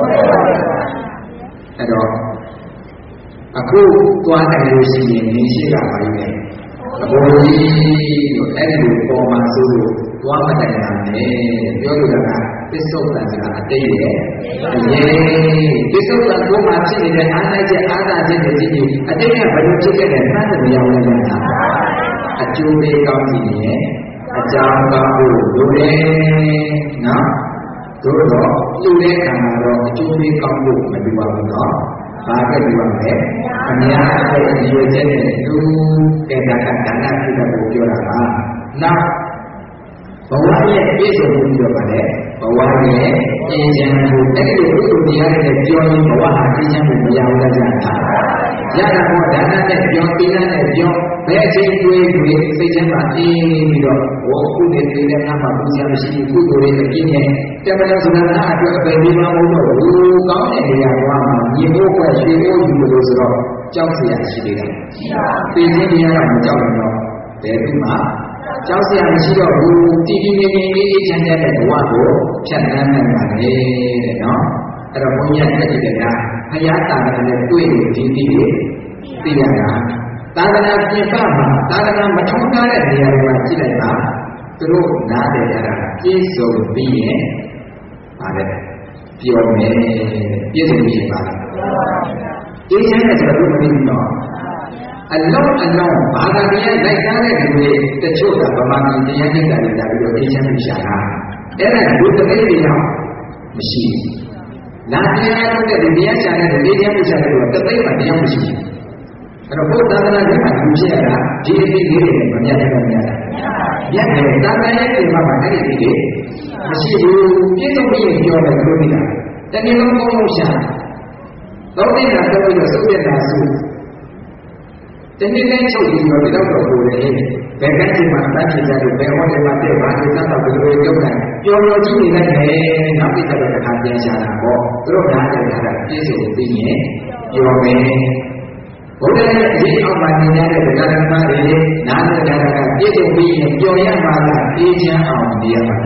အဲ့တော့အခုသွားတယ်လို့ရှိရင်နေရှိတာပါလိမ့်မယ်အဘိုးကြီးလို့အဲ့ဒီပေါ်မှာဆိုလို့သွားမတိုင်တာနဲ့ပြောလို့ကပစ္စုပ္ပန်ဆိုတာအတိတ်ရဲ့အရေးပစ္စုပ္ပန်ကိုမှဖြစ်နေတဲ့အာဏာချက်အာသာချက်တွေကြီးအတိတ်ကဘယ်လိုဖြစ်ခဲ့တယ်မှတ်တယ်မရဘူးလားအကျိုးပေးကောင်းစီရဲ့အကြောင်းကောင်းဖို့လိုတယ်နော်တို့တော့လူတဲ့ခါမှာတော့အကျိုးပေးကောင်းဖို့မလိုပါဘူးနော်ဘာပဲပြောရမလဲအများရဲ့ရည်ရွယ်ချက်နဲ့လူကဲတာကဒါနပြုတဲ့ကိုပြောတာပါနောက်ဘဝရဲ့ပြည့်စုံမှုပြောပါတယ်ဘဝရဲ့အင်းချမ်းမှုအဲ့ဒီလိုကုသိုလ်တရားတွေပြောရင်ဘဝဟာအင်းချမ်းမှုမရဘူးလားကြာတာရတာတော့ဒါနနဲ့ပြောသီလနဲ့ပြောဘယ်အချိန်တွေးစိတ်ချမ်းသာအေးပြီးတော့ဟောကုသိုလ်တွေနဲ့ငါမှပူဇော်မရှိဘူးကုသိုလ်တွေအပြည့်နဲ့တမန်တော်ဆိုတာအတွက်အပေဒီမှာမဟုတ်တော့ဘူးကောင်းတဲ့နေရာကမှညီဖို့ကွယ်ရွှေဖို့ယူလို့ဆိုတော့ကြောက်เสียရှိသေးတယ်သိချင်းတရားကမကြောက်ဘူးတော့ဘယ်သူမှကြောက်เสียမရှိတော့ဘူးတည်တည်ငြိမ်ငြိမ်အေးအေးချမ်းချမ်းတဲ့ဘဝကိုဖြတ်သန်းနိုင်ပါလေတဲ့နော်အဲ့တော့ဘုန်းကြီးကတက်ကြည့်တယ်ကဘုရားတာဝန်နဲ့တွေ့လို့ဒီသိရတာသာသနာပြင်ပမှာသာသနာမထုံးထားတဲ့နေရာတွေမှာကြည့်လိုက်ပါသူတို့နားတယ်ကြတာပြည့်စုံပြီးရင်ဗါတဲ့ပြောမယ်ပြည့်စုံပြီးပါလားအေးချမ်းတဲ့ဆိုတော့မသိဘူးနော်အလုံးဘာသာတရားလိုက်စားတဲ့လူတွေတချို့ကဗမာပြည်တရားနိစ္စတွေလာပြီးတော့အေးချမ်းမှုရှာတာအဲ့ဒါလူတစ်သိန်းတွေတော့မရှိဘူးနာတရားထုတ်တဲ့တရားရှာတဲ့အေးချမ်းမှုရှာတဲ့လူကတစ်သိန်းမှတရားမရှိဘူးအဲ့တော့ဘုရားသာသနာ့ကိုလူဖြစ်ရတာဒီအသိလေးတွေမမြတ်တယ်မမြတ်တယ်မြတ်တယ်သာသနာ့ရဲ့ဒီမှာအဲ့ဒီလေးမရှိဘူးပြည့်စုံပြီးပြောတယ်လို့ပြောတာတကယ်လို့ကောင်းလို့ရှာတော့တဲ့တာတော့ပြီးတော့စုပ်ရတာစုတနည်းနဲ့ချုပ်ပြီးတော့ဒီတော့ကိုယ်လေဘယ်ကတည်းမှတတ်ချင်တယ်ဘယ်ဟောတယ်မှာတဲ့ဘာလို့သတ်တော့ဘယ်လိုလုပ်လဲပျော်ပျော်ကြီးနေလိုက်တယ်နောက်ပြီးတော့တစ်ခါပြန်ရှာတာပေါ့သူတို့နားတယ်ကပြည့်စုံပြီးရင်ပြောမယ်ဘုရားရဲ့ဒီအောက်မှာနေကြတဲ့ဗုဒ္ဓဓမ္မတွေနားလည်ကြတာကပြည့်စုံပြီးရင်ပျော်ရမှာလားအေးချမ်းအောင်နေရမှာ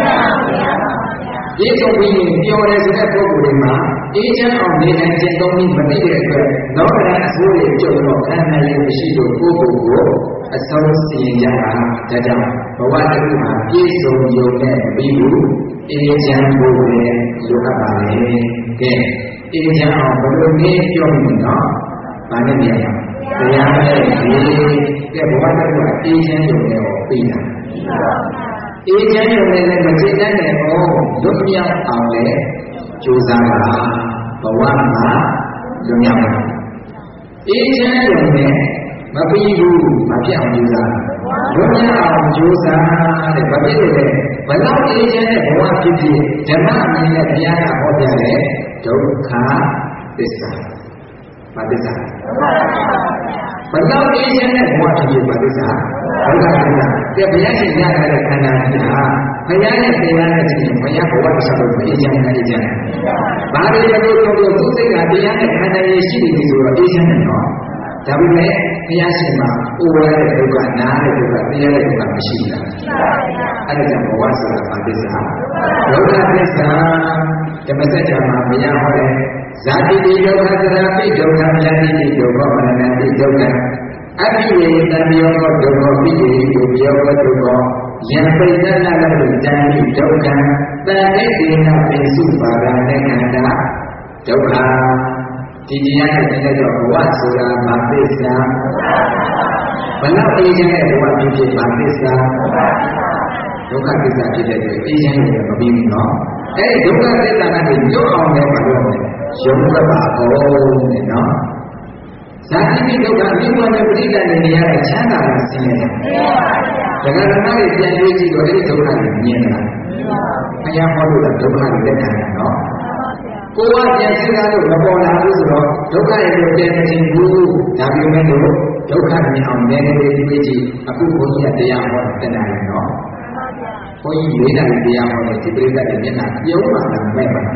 ပြည့်စုံပြီးရင်ပျော်တယ်ဆိုတဲ့ပုဂ္ဂိုလ်တွေမှာအေးချမ်းအောင်နေနိုင်ခြင်းသုံးပြီးမသိတဲ့အတွက်လောကဓာတ်အဆိုးတွေကျုပ်တော့ခံနိုင်ရမရှိလို့ကိုယ့်ကိုယ်ကိုအဆုံးစီရင်ကြတာဒါကြောင့်ဘဝတစ်ခုမှာပြည့်စုံရုံနဲ့ပြီးဘူးအေးချမ်းဖို့လည်းလိုအပ်ပါလေကဲအေးချမ်းအောင်ဘယ်လိုနည်းပြောမလဲနော်ဘာနဲ့ပြန်ရတရားနဲ့ဒီကဲဘဝတစ်ခုကအေးချမ်းရုံနဲ့ဟောပြီးတာအေးချမ်းရုံနဲ့လည်းမကျေနပ်တဲ့ဟောလွတ်မြောက်အောင်လေကြိုးစားပါဘဝမှာလွတ်မြောက်ပါအေးချမ်းရုံနဲ့မပြီးဘူးမဖြစ်အောင်ကြိုးစားလွတ်မြောက်အောင်ကြိုးစားတဲ့ဘာဖြစ်လို့လဲဘလောက်အေးချမ်းတဲ့ဘဝဖြစ်ဖြစ်ဓမ္မအမြင်နဲ့ဘုရားကဟောပြတယ်ဒုက္ခသစ္စာဘာသစ္စာဘလောက်အေးချမ်းတဲ့ဘဝဖြစ်ဖြစ်ဘာသစ္စာဒုက္ခသစ္စာတဲ့ဘုရားရှင်ရထားတဲ့ခန္ဓာကြီးဟာဘုရားရဲ့တရားနဲ့ကြည့်ရင်ဘုရားဘဝတစ်ချက်လို့အေးချမ်းနေကြတယ်ဘာလို့လဲလို့သူစိတ်ကတရားနဲ့ခန္ဓာရဲ့ရှိနေပြီဆိုတော့အေးချမ်းတယ်နော်ဒါပေမဲ့ဘုရားရှင်မှာအိုရတဲ့ဒုက္ခနားတဲ့ဒုက္ခတရားတဲ့ဒုက္ခမရှိဘူးလားအဲ့ဒါကြောင့်ဘဝဆိုတာဘာသစ္စာဒုက္ခသစ္စာဓမ္မစကြာမှာဘုရားဟောတယ်ဇာတိတိဒုက္ခသရပိဒုက္ခယတိတိဒုက္ခမနတိဒုက္ခအပိယေတံယောဒုက္ခပိယေဒုယောဒုက္ခယံပိဋကနာလတုဇာတိဒုက္ခတန်တိတေနပိစုပါဒနေခန္ဓာဒုက္ခဒီတရားနဲ့တကယ်တော့ဘဝဆိုတာဘာသစ္စာဘလောက်အေးချမ်းတဲ့ဘဝဖြစ်ဖြစ်ဘာသစ္စာဒုက္ခသစ္စာဖြစ်တဲ့အတွက်အေးချမ်းလို့မပြီးဘူးနော်အဲ့ဒီဒုက္ခသစ္စာနဲ့ညွတ်အောင်လည်းမလုပ်နဲ့ရုံးသက်ပါအောင်တဲ့နော်ဇာတိဒုက္ခမိဘနဲ့ပြိတ္တနဲ့နေရတဲ့ချမ်းသာတာဆင်းရဲတယ်ဒကာဒကာတွေပြန်တွေးကြည့်တော့အဲ့ဒီဒုက္ခတွေမြင်လာဘုရားဟောလို့ဒုက္ခတွေလက်ခံတယ်နော်ကိုယ်ကပြန်စဉ်းစားလို့မပေါ်လာဘူးဆိုတော့ဒုက္ခရဲ့ကိုတည်မခြင်းဘူးဒါပေမဲ့လို့ဒုက္ခမြင်အောင်နည်းနည်းလေးတွေးကြည့်အခုဘုန်းကြီးကတရားဟောတဏှာရနော်ဘုန်းကြီးလေးတိုင်းတရားဟောတဲ့ဒီပြိဿတွေမျက်နှာပြုံးပါလားမဲ့ပါလား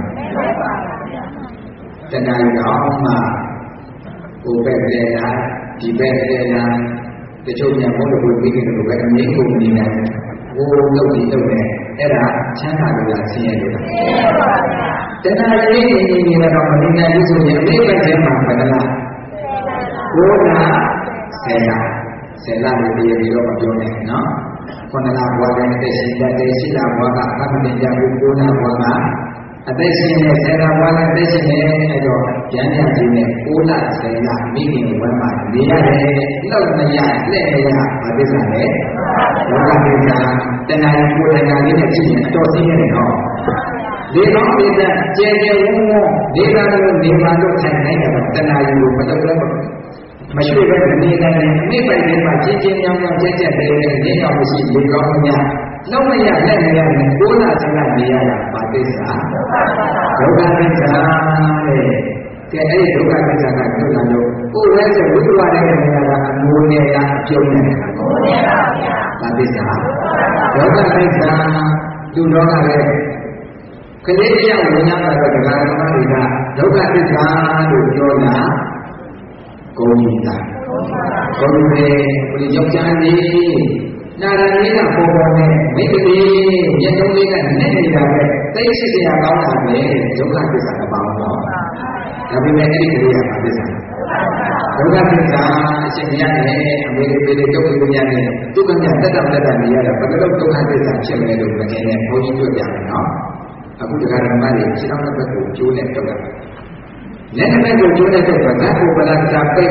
တဏှာရအောင်မှဟိုဘက်တဲ့လားဒီဘက်တဲ့လားတချို့ညာဘုန်းတော်ကိုပြီးကြတယ်ဘယ်အမြင်ကိုနေတယ်ဟိုလုပ်ပြီးလုပ်တယ်အဲ့ဒါချမ်းသာလို့လားဆင်းရဲလို့လားဆင်းရဲပါဗျာတဏှာလေးနေနေတော့မနေနိုင်ဘူးဆိုရင်အလေးပဲထဲမှာပဲလားကိုယ်ကဆယ်လလို့ပြည်ပြီးတော့မပြောနဲ့နော်ခုနကဘွားတဲ့အသက်ရှင်တဲ့ရှိတာဘွားကအမှန်တင်ကြဘူးကိုနာဘွားကအသက်ရှင်တဲ့ဆယ်လဘွားနဲ့အသက်ရှင်တဲ့အဲ့တော့ကျန်တဲ့ကြီးနဲ့ကိုလဆယ်လမိခင်ဝမ်းမှာနေရတယ်လောက်မရလက်မရဘာသစ္စာလဲလောကသစ္စာတဏှာကိုယ်တဏှာလေးနဲ့ကြည့်ရင်အတော်သိရတယ်နော်ဒီကောင်းတဲ့ကျဲကျဲဝုန်းဝုန်းဒီကလို့နေပါလို့ထိုင်နိုင်တယ်တဏှာယူလို့မလုပ်တော့မရှိဘဲနေနိုင်တယ်မိပိုင်တွေမှာချင်းချင်းကြောင်းကြောင်းချက်ချက်လေးနဲ့နေတော့မရှိလေကောင်းများလုံးမရလက်မရနဲ့ကိုးလာစကားနေရတာဘာသစ္စာဒုက္ခသစ္စာတဲ့ကဲအဲ့ဒီဒုက္ခသစ္စာကပြောလာလို့ကိုယ်လည်းဆိုဝိပဝါဒရဲ့နေရာကအမိုးနဲ့လားအပြုံးနဲ့လားအမိုးနဲ့ပါဗျာဘာသစ္စာဒုက္ခသစ္စာသူတော်ကလည်းခလေးတယောက်ဝင်လာတော့တရားဓမ္မတွေကဒုက္ခသစ္စာလို့ပြောတာကိုယ်ကြီးတာကိုယ်ပဲဒီယောက်ျားလေးနာရလေးကပေါ်ပေါ်နဲ့မိတ်ကလေးမျက်လုံးလေးကနဲ့နေတာပဲသိရှိစရာကောင်းတာပဲဒုက္ခသစ္စာအပေါင်းတော့ဒါပေမဲ့အဲ့ဒီကလေးကဘာသစ္စာဒုက္ခသစ္စာအရှင်မြတ်နဲ့အမေရိကန်ဒုက္ခကိုများနဲ့ဒုက္ခမြတ်တက်တက်နေရတာဘယ်လိုဒုက္ခသစ္စာဖြစ်လဲလို့မထင်နဲ့ဘုန်းကြီးပြောပြတယ်နော်အခုတရားဓမ္မတွေခြေထောက်တစ်ဖက်ကိုကျိုးနဲ့တော့လက်တစ်ဖက်ကိုကျိုးနဲ့တော့ဓာတ်ကိုပလတ်တာပိတ်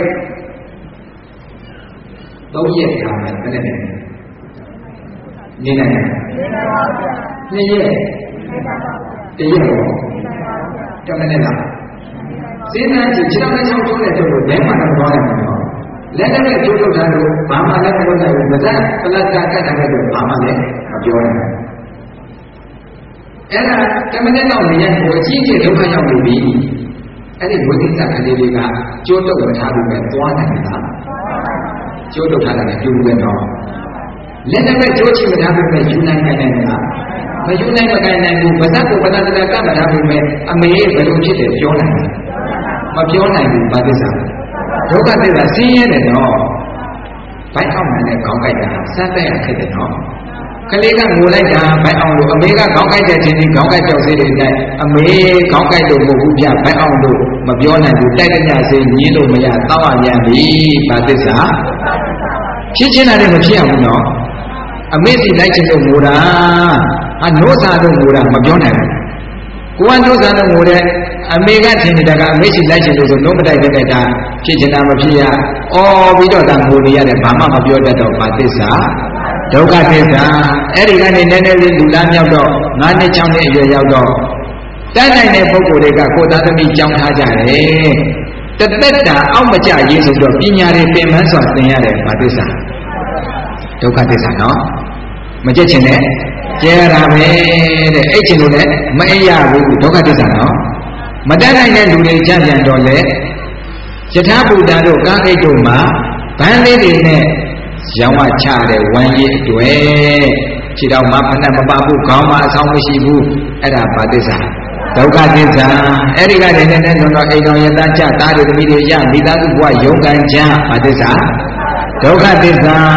3 ရက်ထားမယ်ဘယ်နဲ့နေနိုင်လဲ2 ရက်1 ရက်ရောတမနဲ့လားစဉ်းစားကြည့်ခြေထောက်နဲ့ချောင်းကျိုးနဲ့တော့ဘယ်မှတော့သွားနိုင်မှာမဟုတ်လက်နဲ့ကျိုးထုတ်တာလို့ဘာမှလည်းမလုပ်နိုင်ဘူးဗျာပလတ်တာကတ်တယ်လို့ဘာမှလည်းမပြောနိုင်ဘူးအဲ့ဒါတမနဲ့တော့နေရကိုအကြီးကြီးဒုက္ခရောက်နေပြီအဲ့ဒီဝိသိစ္စကလေးတွေကကျိုးတုပ်မထားဘူးပဲသွားနိုင်တာကျိုးတုပ်ထားတယ်ပြုလို့ပဲတော့လက်နဲ့ကျိုးချမထားဘူးပဲယူနိုင်နိုင်တာမယူနိုင်မနိုင်နိုင်ဘူးဗဇတ်ကိုဗဇတ်ကကမထားဘူးပဲအမေဘယ်လိုဖြစ်တယ်ပြောနိုင်တယ်မပြောနိုင်ဘူးဘာသစ္စာဒုက္ခသစ္စာဆင်းရဲတယ်နော်ဘိုက်အောင်နဲ့ခေါင်းကိုက်တာစမ်းတဲ့အခက်တယ်နော်ကလေးကငိုလိုက်တာဘိုက်အောင်လို့အမေကခေါင်းကိုက်တဲ့ချင်းချင်းခေါင်းကိုက်ကြောက်စေးတွေနဲ့အမေခေါင်းကိုက်လို့မဟုတ်ဘူးပြဘိုက်အောင်လို့မပြောနိုင်ဘူးတိုက်ကြစေးညင်းလို့မရတောက်ရပြန်ပြီဘာသစ္စာဖြစ်ချင်တာလည်းမဖြစ်ရဘူးနော်အမေစီလိုက်ချင်လို့ငိုတာနိုးစားလို့ငိုတာမပြောနိုင်ဘူးကိုကနိုးစားလို့ငိုတဲ့အမေကထင်နေတာကအမေစီလိုက်ချင်လို့ဆိုလုံးမတိုက်တဲ့တာဖြစ်ချင်တာမဖြစ်ရအော်ပြီးတော့ဒါငိုနေရတယ်ဘာမှမပြောတတ်တော့ဘာသစ္စာဒုက္ခသစ္စာအဲ့ဒီကနေနည်းနည်းလေးလူလားမြောက်တော့9 နှစ် 6 နှစ်အရွယ်ရောက်တော့တတ်နိုင်တဲ့ပုဂ္ဂိုလ်တွေကကိုယ်သားသမီးကြောင်းထားကြတယ်တသက်တာအောက်မကျရေးဆိုတော့ပညာတွေပင်ပန်းစွာသင်ရတယ်ဘာသစ္စာဒုက္ခသစ္စာနော်မကြက်ချင်နဲ့ကျဲရတာပဲတဲ့အဲ့ချင်လို့လည်းမအိပ်ရဘူးဒုက္ခသစ္စာနော်မတတ်နိုင်တဲ့လူတွေကြံ့ပြန်တော့လေယထာဘုဒ္ဓတို့ကားခိတ်တို့မှာဗန်းလေးတွေနဲ့ရောင်းဝချတဲ့ဝမ်းရည်အတွေ့ခြေတော်မှာဖဏမပါဘူးခေါင်းမှာအဆောင်မရှိဘူးအဲ့ဒါဘာသစ္စာဒုက္ခသစ္စာအဲ့ဒီကနေနဲ့တော့အိမ်တော်ယတကြသားတွေသမီးတွေရမိသားစုဘဝရုံးကန်ကြဘာသစ္စာဒုက္ခသစ္စာ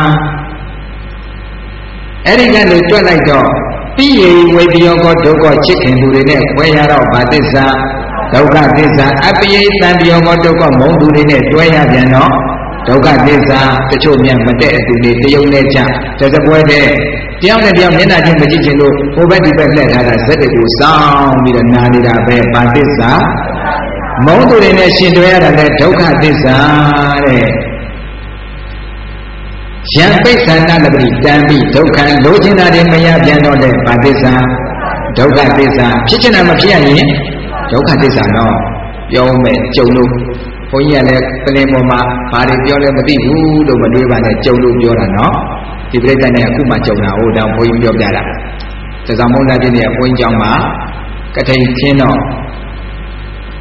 အဲ့ဒီကနေတွက်လိုက်တော့ပိယေဝေပယောကောဒုက္ခချစ်ခင်သူတွေနဲ့ခွဲရတော့ဘာသစ္စာဒုက္ခသစ္စာအပိယေတံပယောကောဒုက္ခမုံသူတွေနဲ့တွဲရပြန်တော့ဒုက္ခသစ္စာတချို့မြန်မတဲ့အတူတွေတယုံနဲ့ကြတစပွဲတဲ့တယောက်နဲ့တယောက်မျက်နှာချင်းမကြည့်ချင်လို့ဟိုဘက်ဒီဘက်လှည့်ထားတာဇက်တွေကိုစောင်းပြီးတော့နာနေတာပဲဘာသစ္စာမုံသူတွေနဲ့ရှင်တွဲရတာလည်းဒုက္ခသစ္စာတဲ့ယံပိဿန္တလပတိတံပိဒုက္ခံလိုချင်တာတွေမရပြန်တော့တဲ့ဘာသစ္စာဒုက္ခသစ္စာဖြစ်ချင်တာမဖြစ်ရရင်ဒုက္ခသစ္စာတော့ပြောမယ်ကြုံလို့ဘုန်းကြီးကလည်းပလင်ပေါ်မှာဘာတွေပြောလဲမသိဘူးလို့မတွေးပါနဲ့ကြုံလို့ပြောတာနော်ဒီပြိဿနဲ့အခုမှကြုံတာဟိုတောင်ဘုန်းကြီးပြောပြတာတစ္ဆာမုန်းလာပြည့်နေတဲ့ဘုန်းကြီးကျောင်းမှာကထိန်ခင်းတော့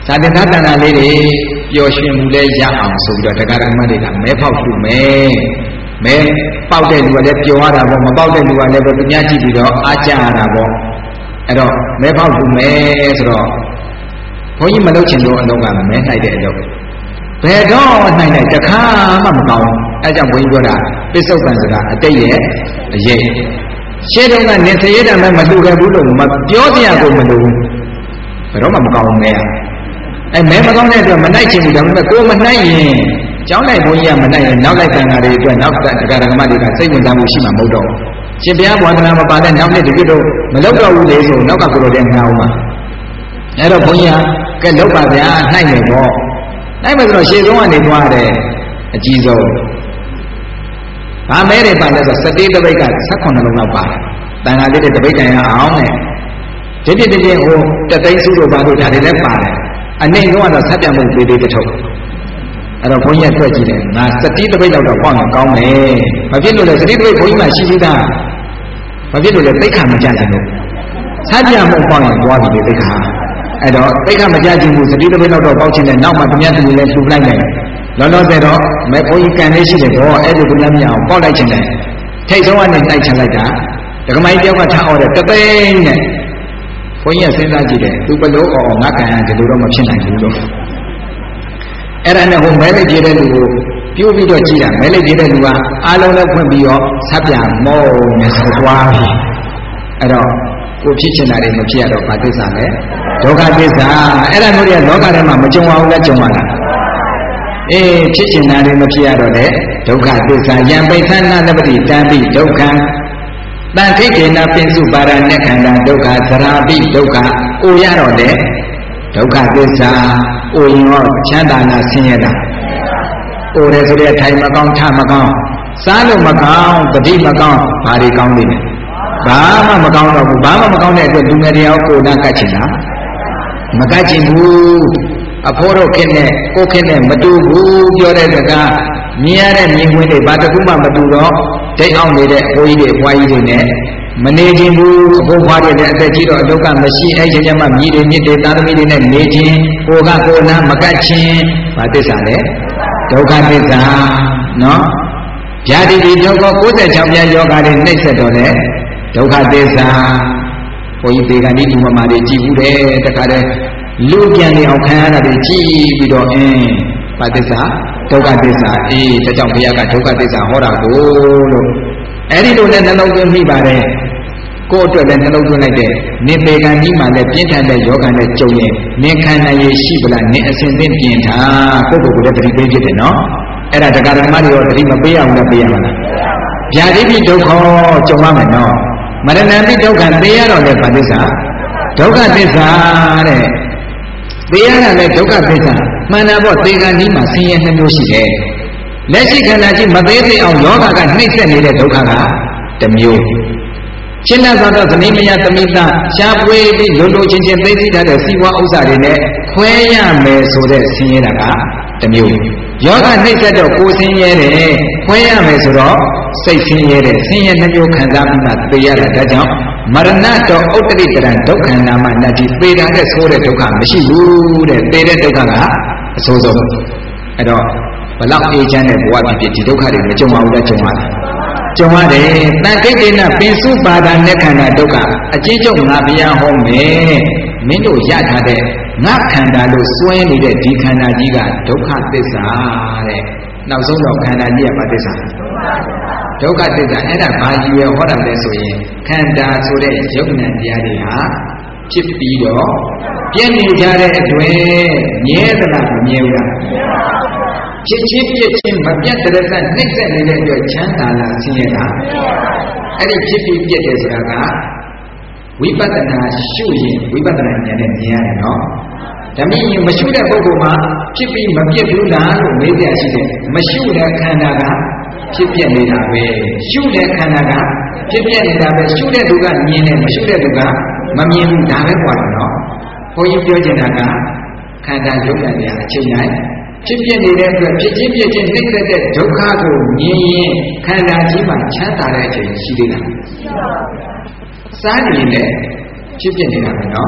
ဇာတိသတ္တနာလေးတွေပျော်ရွှင်မှုလေးရအောင်ဆိုပြီးတော့တရားဓမ္မတွေကမဲဖောက်ရှုမယ်မဲပေါက်တဲ့လူကလည်းပျော်ရတာပေါ့မပေါက်တဲ့လူကလည်းပဲသူများကြည့်ပြီးတော့အားကြရတာပေါ့အဲ့တော့မဲဖောက်ရှုမယ်ဆိုတော့ဘုန်းကြီးမလုပ်ချင်တော့အလုံးကမဲနှိုက်တဲ့အလုပ်ဘယ်တော့နှိုက်လိုက်တခါမှမကောင်းအဲကြောင့်ဘုန်းကြီးပြောတာပစ္စုပန်ဆိုတာအတိတ်ရဲ့အရေးရှင်းတော့ကနေသရေတံမဲ့မတူခဲ့ဘူးလို့မပြောစရာကိုမလိုဘူးဘယ်တော့မှမကောင်းဘူးနဲ့အဲမဲမကောင်းတဲ့အတွက်မနှိုက်ချင်ဘူးဒါပေမဲ့ကိုမနှိုက်ရင်ကျောင်းလိုက်ဘုန်းကြီးကမနှိုက်ရင်နောက်လိုက်တန်ဃာတွေအတွက်နောက်တရားဓမ္မတွေကစိတ်ဝင်စားမှုရှိမှမဟုတ်တော့ရှင်ဘုရားဘောဓနာမပါတဲ့နောက်နေ့တပြည့်တော့မလောက်တော့ဘူးလေဆိုနောက်ကကိုလိုတဲ့ငါအောင်ပါအဲ့တော့ဘုန်းကြီးကဲလောက်ပါဗျာနှိုက်မယ်ပေါ့နှိုက်မယ်ဆိုတော့ရှေ့ဆုံးကနေသွားတယ်အကြီးဆုံးဗာမဲတွေပါလဲဆို17တပိတ်က18လုံးလောက်ပါတယ်တန်ဃာလေးတွေတပိတ်တိုင်ရအောင်နဲ့ဒီပြည့်တည်းဟိုတသိန်းစုတို့ဘာလို့ဒါတွေလည်းပါတယ်အနေကတော့ဆက်ပြမှုပေးသေးတထုပ်အဲ့တော့ဘုန်းကြီးကတွေ့ကြည့်တယ်ငါ17တပိတ်လောက်တော့ပေါအောင်ကောင်းမယ်ဘာဖြစ်လို့လဲ17တပိတ်ဘုန်းကြီးမှရှိသေးတာဘာဖြစ်လို့လဲသိက္ခာမကြခြင်းလို့ဆက်ပြမှုပေါအောင်သွားပြီလေသိက္ခာအဲ့တော့သိက္ခာမကြခြင်းဘူး17တပိတ်လောက်တော့ပေါက်ခြင်းနဲ့နောက်မှသူများသူလည်းလှူလိုက်တယ်လောလောဆယ်တော့မဲဘုန်းကြီးကန်လေးရှိတယ်ပေါ့အဲ့ဒီသူများမရအောင်ပေါက်လိုက်ခြင်းနဲ့ထိတ်ဆုံးကနေတိုက်ချလိုက်တာဒကမိုင်းတယောက်ကထားအောင်တဲ့တသိန်းနဲ့ဘုန်းကြီးကစဉ်းစားကြည့်တယ်သူဘလို့ငါကန်ဒီလိုတော့မဖြစ်နိုင်ဘူးလို့အဲ့ဒါနဲ့ဟိုမဲလိုက်ကြည့်တဲ့လူကိုပြုတ်ပြီးတော့ကြည့်တာမဲလိုက်ကြည့်တဲ့လူကအားလုံးလည်းဖွင့်ပြီးတော့ဆက်ပြမောမယ်ဆိုသွားပြီအဲ့တော့ကိုဖြစ်ချင်တာတွေမဖြစ်ရတော့ဘာသစ္စာလဲဒုက္ခသစ္စာအဲ့ဒါမျိုးတွေကလောကထဲမှာမကြုံအောင်လည်းကြုံရတာအေးဖြစ်ချင်တာတွေမဖြစ်ရတော့လေဒုက္ခသစ္စာယံပိဋ္ဌာနာတပတိတံပိဒုက္ခတန်ခိတ်ကေနပိစုပါရဏေခန္ဓာဒုက္ခသရာပိဒုက္ခအိုရတော့လေဒုက္ခသစ္စာအိုရင်ရောချမ်းသာနာဆင်းရဲတာအိုတယ်ဆိုတဲ့ထိုင်မကောင်းထမကောင်းစားလို့မကောင်းတတိမကောင်းဘာတွေကောင်းနေလဲဘာမှမကောင်းတော့ဘူးဘာမှမကောင်းတဲ့အတွက်လူငယ်တွေရောကိုယ်နာကတ်ချင်တာမကတ်ချင်ဘူးအဖိုးတို့ခင်နဲ့ကိုခင်နဲ့မတူဘူးပြောတဲ့စကားမြင်ရတဲ့မြင်ကွင်းတွေဘာတစ်ခုမှမတူတော့ဒိတ်အောင်နေတဲ့အဖိုးကြီးတွေအဖွားကြီးတွေနဲ့မနေခြင်းဘူးအဖိုးဖွားတွေလည်းအသက်ကြီးတော့အလောကမရှိအဲ့ဒီကျမှမြည်တွေမြစ်တွေသားသမီးတွေနဲ့နေခြင်းကိုကကိုနာမကတ်ခြင်းဘာသစ္စာလဲဒုက္ခသစ္စာနော်ဗျာတိတိဒုက္ခ96ပြားယောဂါတွေနှိမ့်ဆက်တော့လေဒုက္ခသစ္စာဘုန်းကြီးပေကတိဒီမှာတွေကြည်ဘူးတယ်တခါတည်းလူပြန်နေအောင်ခံရတာတွေကြည်ပြီးတော့ဘာသစ္စာဒုက္ခသစ္စာအေးဒါကြောင့်ဘုရားကဒုက္ခသစ္စာဟောတာကိုလို့အဲ့ဒီလိုနဲ့နှလုံးသွင်းမိပါတယ်ကိုယ့်အတွက်လည်းနှလုံးသွင်းလိုက်တဲ့နေပေကံကြီးမှလည်းပြင်းထန်တဲ့ယောဂနဲ့ကြုံရင်နင်ခံနိုင်ရရှိပလားနင်အစဉ်သင့်ပြင်ထားကိုယ့်ကိုယ်ကိုယ်လည်းတတိပေးဖြစ်တယ်နော်အဲ့ဒါတရားဓမ္မတွေရောတတိမပေးအောင်လည်းပေးရမှာလားဗျာတိပိဒုက္ခကြုံရမယ်နော်မရဏံပိဒုက္ခသိရတော့လည်းဘာသစ္စာဒုက္ခသစ္စာတဲ့သိရတာလည်းဒုက္ခသစ္စာမှန်တာပေါ့သေကံကြီးမှာဆင်းရဲနှမျိုးရှိတယ်လက်ရှိခန္ဓာကြီးမသေးသေးအောင်ယောဂကနှိမ့်ဆက်နေတဲ့ဒုက္ခကတစ်မျိုးရှင်းတဲ့သောတော့သတိမယသမိတရှားပွေပြီးလုံလုံချင်းချင်းသိသိထားတဲ့စီဝါဥစ္စာတွေနဲ့ခွဲရမယ်ဆိုတဲ့ဆင်းရဲတာကတစ်မျိုးယောဂနှိမ့်ဆက်တော့ကိုယ်ဆင်းရဲတယ်ခွဲရမယ်ဆိုတော့စိတ်ဆင်းရဲတယ်ဆင်းရဲနှမျိုးခံစားပြီးမှသိရတာဒါကြောင့်မရဏတောဥတ္တရိတရံဒုက္ခနာမနတ္တိသေတာတဲ့ဆိုးတဲ့ဒုက္ခမရှိဘူးတဲ့သေတဲ့ဒုက္ခကအဆိုးဆုံးအဲ့တော့ဘလောက်အေးချမ်းတဲ့ဘဝဖြစ်ဖြစ်ဒီဒုက္ခတွေမကြုံအောင်လည်းကြုံရတာကြုံရတယ်တန်ခိတ်တေနပိစုပါဒနဲ့ခန္ဓာဒုက္ခအကျဉ်းချုပ်ငါဘုရားဟောမယ်မင်းတို့ရထားတဲ့ငါခန္ဓာလို့စွဲနေတဲ့ဒီခန္ဓာကြီးကဒုက္ခသစ္စာတဲ့နောက်ဆုံးတော့ခန္ဓာကြီးကဘာသစ္စာဒုက္ခသစ္စာအဲ့ဒါဘာကြီးရဟောတာလဲဆိုရင်ခန္ဓာဆိုတဲ့ယုံ nant တရားတွေဟာဖြစ်ပြီးတော့ပြည့်နေကြတဲ့အတွက်မြဲသလားမမြဲဘူးလားဖြစ်ချင်းပြည့်ချင်းမပြတ်တဲ့စနှိမ့်ဆက်နေတဲ့အတွက်ချမ်းသာလားဆင်းရဲလားအဲ့ဒီဖြစ်ပြီးပြည့်တယ်ဆိုတာကဝိပဿနာရှုရင်ဝိပဿနာဉာဏ်နဲ့မြင်ရတယ်နော်ဒါမြင်ရင်မရှုတဲ့ပုဂ္ဂိုလ်မှာဖြစ်ပြီးမပြည့်ဘူးလားလို့မေးပြရှိတယ်မရှုတဲ့ခန္ဓာကဖြစ်ပြနေတာပဲရှုတဲ့ခန္ဓာကဖြစ်ပြနေတာပဲရှုတဲ့သူကမြင်တယ်မရှုတဲ့သူကမမြင်ဘူးဒါပဲကွာနော်ဘုန်းကြီးပြောချင်တာကခန္ဓာယုံနာနေအချိန်တိုင်းဖြစ်ပြနေတဲ့အတွက်ဖြစ်ချင်းပြချင်းနှိမ့်သက်တဲ့ဒုက္ခကိုမြင်ရင်ခန္ဓာကြီးမှာချမ်းသာတဲ့အချိန်ရှိသေးလားရှိပါဘူးစားနေတယ်ဖြစ်ပြနေတာပဲနော်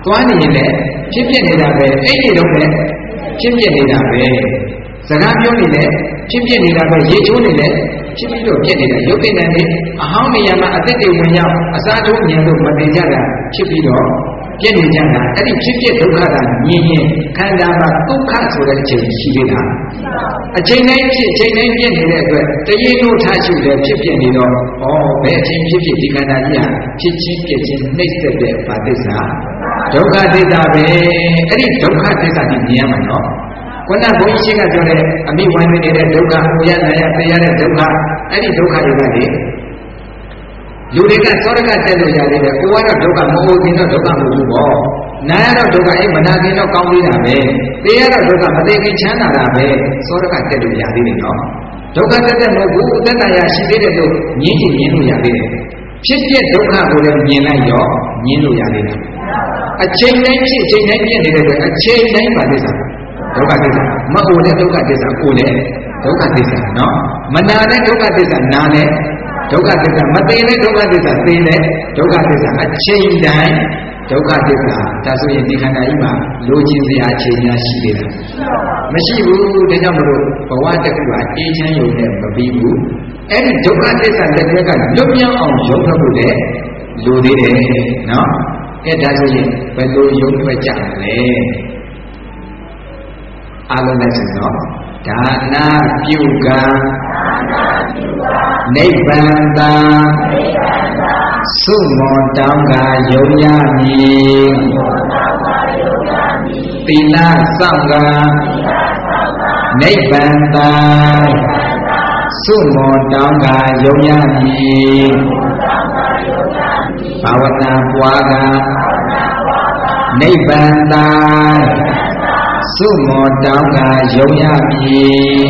သွားနေရင်လည်းဖြစ်ဖြစ်နေတာပဲအဲ့ဒီတော့လည်းဖြစ်ဖြစ်နေတာပဲစကားပြောနေလည်းဖြစ်ဖြစ်နေတာပဲရေချိုးနေလည်းဖြစ်ပြီးတော့ပြက်နေတာရုပ်ကိန်းနဲ့အဟောင်းနေရာမှာအသက်တွေဝင်ရောက်အစားထိုးမြင်လို့မတင်ကြတာဖြစ်ပြီးတော့ပြက်နေကြတာအဲ့ဒီဖြစ်ဖြစ်ဒုက္ခတာမြင်ရင်ခန္ဓာမှာဒုက္ခဆိုတဲ့အချိန်ရှိသေးတာအချိန်တိုင်းဖြစ်အချိန်တိုင်းပြက်နေတဲ့အတွက်တရေတို့ထားရှိတယ်ဖြစ်ဖြစ်နေတော့ဘယ်အချိန်ဖြစ်ဖြစ်ဒီခန္ဓာကြီးဟာဖြစ်ချင်းပြက်ချင်းနှိမ့်ဆက်တဲ့ဘာသစ္စာဒုက္ခသစ္စာပဲအဲ့ဒီဒုက္ခသစ္စာကြီးမြင်ရမှာနော်ခုနဘုန်းကြီးကပြောတဲ့အမိဝိုင်းနေတဲ့ဒုက္ခကိုရနာရသိရတဲ့ဒုက္ခအဲ့ဒီဒုက္ခတွေကလေလူတွေကသောရကတက်လို့ရတယ်ကိုကတော့ဒုက္ခမဟုတ်ဘူးတော့ဒုက္ခမဟုတ်ဘူးပေါ့နာရတော့ဒုက္ခမနာခင်တော့ကောင်းသေးတာပဲသိရတော့ဒုက္ခမသိခင်ချမ်းသာတာပဲသောရကတက်လို့ရသေးတယ်နော်ဒုက္ခတက်မဟုတ်ဘူးသက်သာရရှိသေးတယ်လို့ညင်းလို့ရသေးတယ်ဖြစ်ဖြစ်ဒုက္ခကိုလည်းမြင်လိုက်တော့ညင်းလို့ရသေးတယ်အချိန်တိုင်းဖြစ်အချိန်တိုင်းပြည့်နေတဲ့အတွက်အချိန်တိုင်းပါသေးတယ်ဒုက္ခသစ္စာမအိုတဲ့ဒုက္ခသစ္စာအိုတဲ့ဒုက္ခသစ္စာနော်မနာတဲ့ဒုက္ခသစ္စာနာတဲ့ဒုက္ခသစ္စာမသိတဲ့ဒုက္ခသစ္စာသိတဲ့ဒုက္ခသစ္စာအချိန်တိုင်းဒုက္ခသစ္စာဒါဆိုရင်ဒီခန္ဓာကြီးမှာလိုချင်စရာအချိန်များရှိသေးတယ်မရှိဘူးဒါကြောင့်မလို့ဘဝတစ်ခုဟာအေးချမ်းရုံနဲ့မပြီးဘူးအဲ့ဒီဒုက္ခသစ္စာတစ်ခါကလွတ်မြောက်အောင်ရုံထွက်ဖို့လည်းလိုသေးတယ်နော်ကဲဒါဆိုရင်ဘယ်လိုရုံထွက်ကြလဲအာလုံးလိုက်စင်တော့ဒါနာပြုကနိဗ္ဗာန်သာသုမောတောင်းကယုံရမည်သီလစောင့်ကနိဗ္ဗာန်သာသုမောတောင်းကယုံရမည်ဘာဝနာပွားကနိဗ္ဗာန်သာသုမောတောင်းကယုံရမည်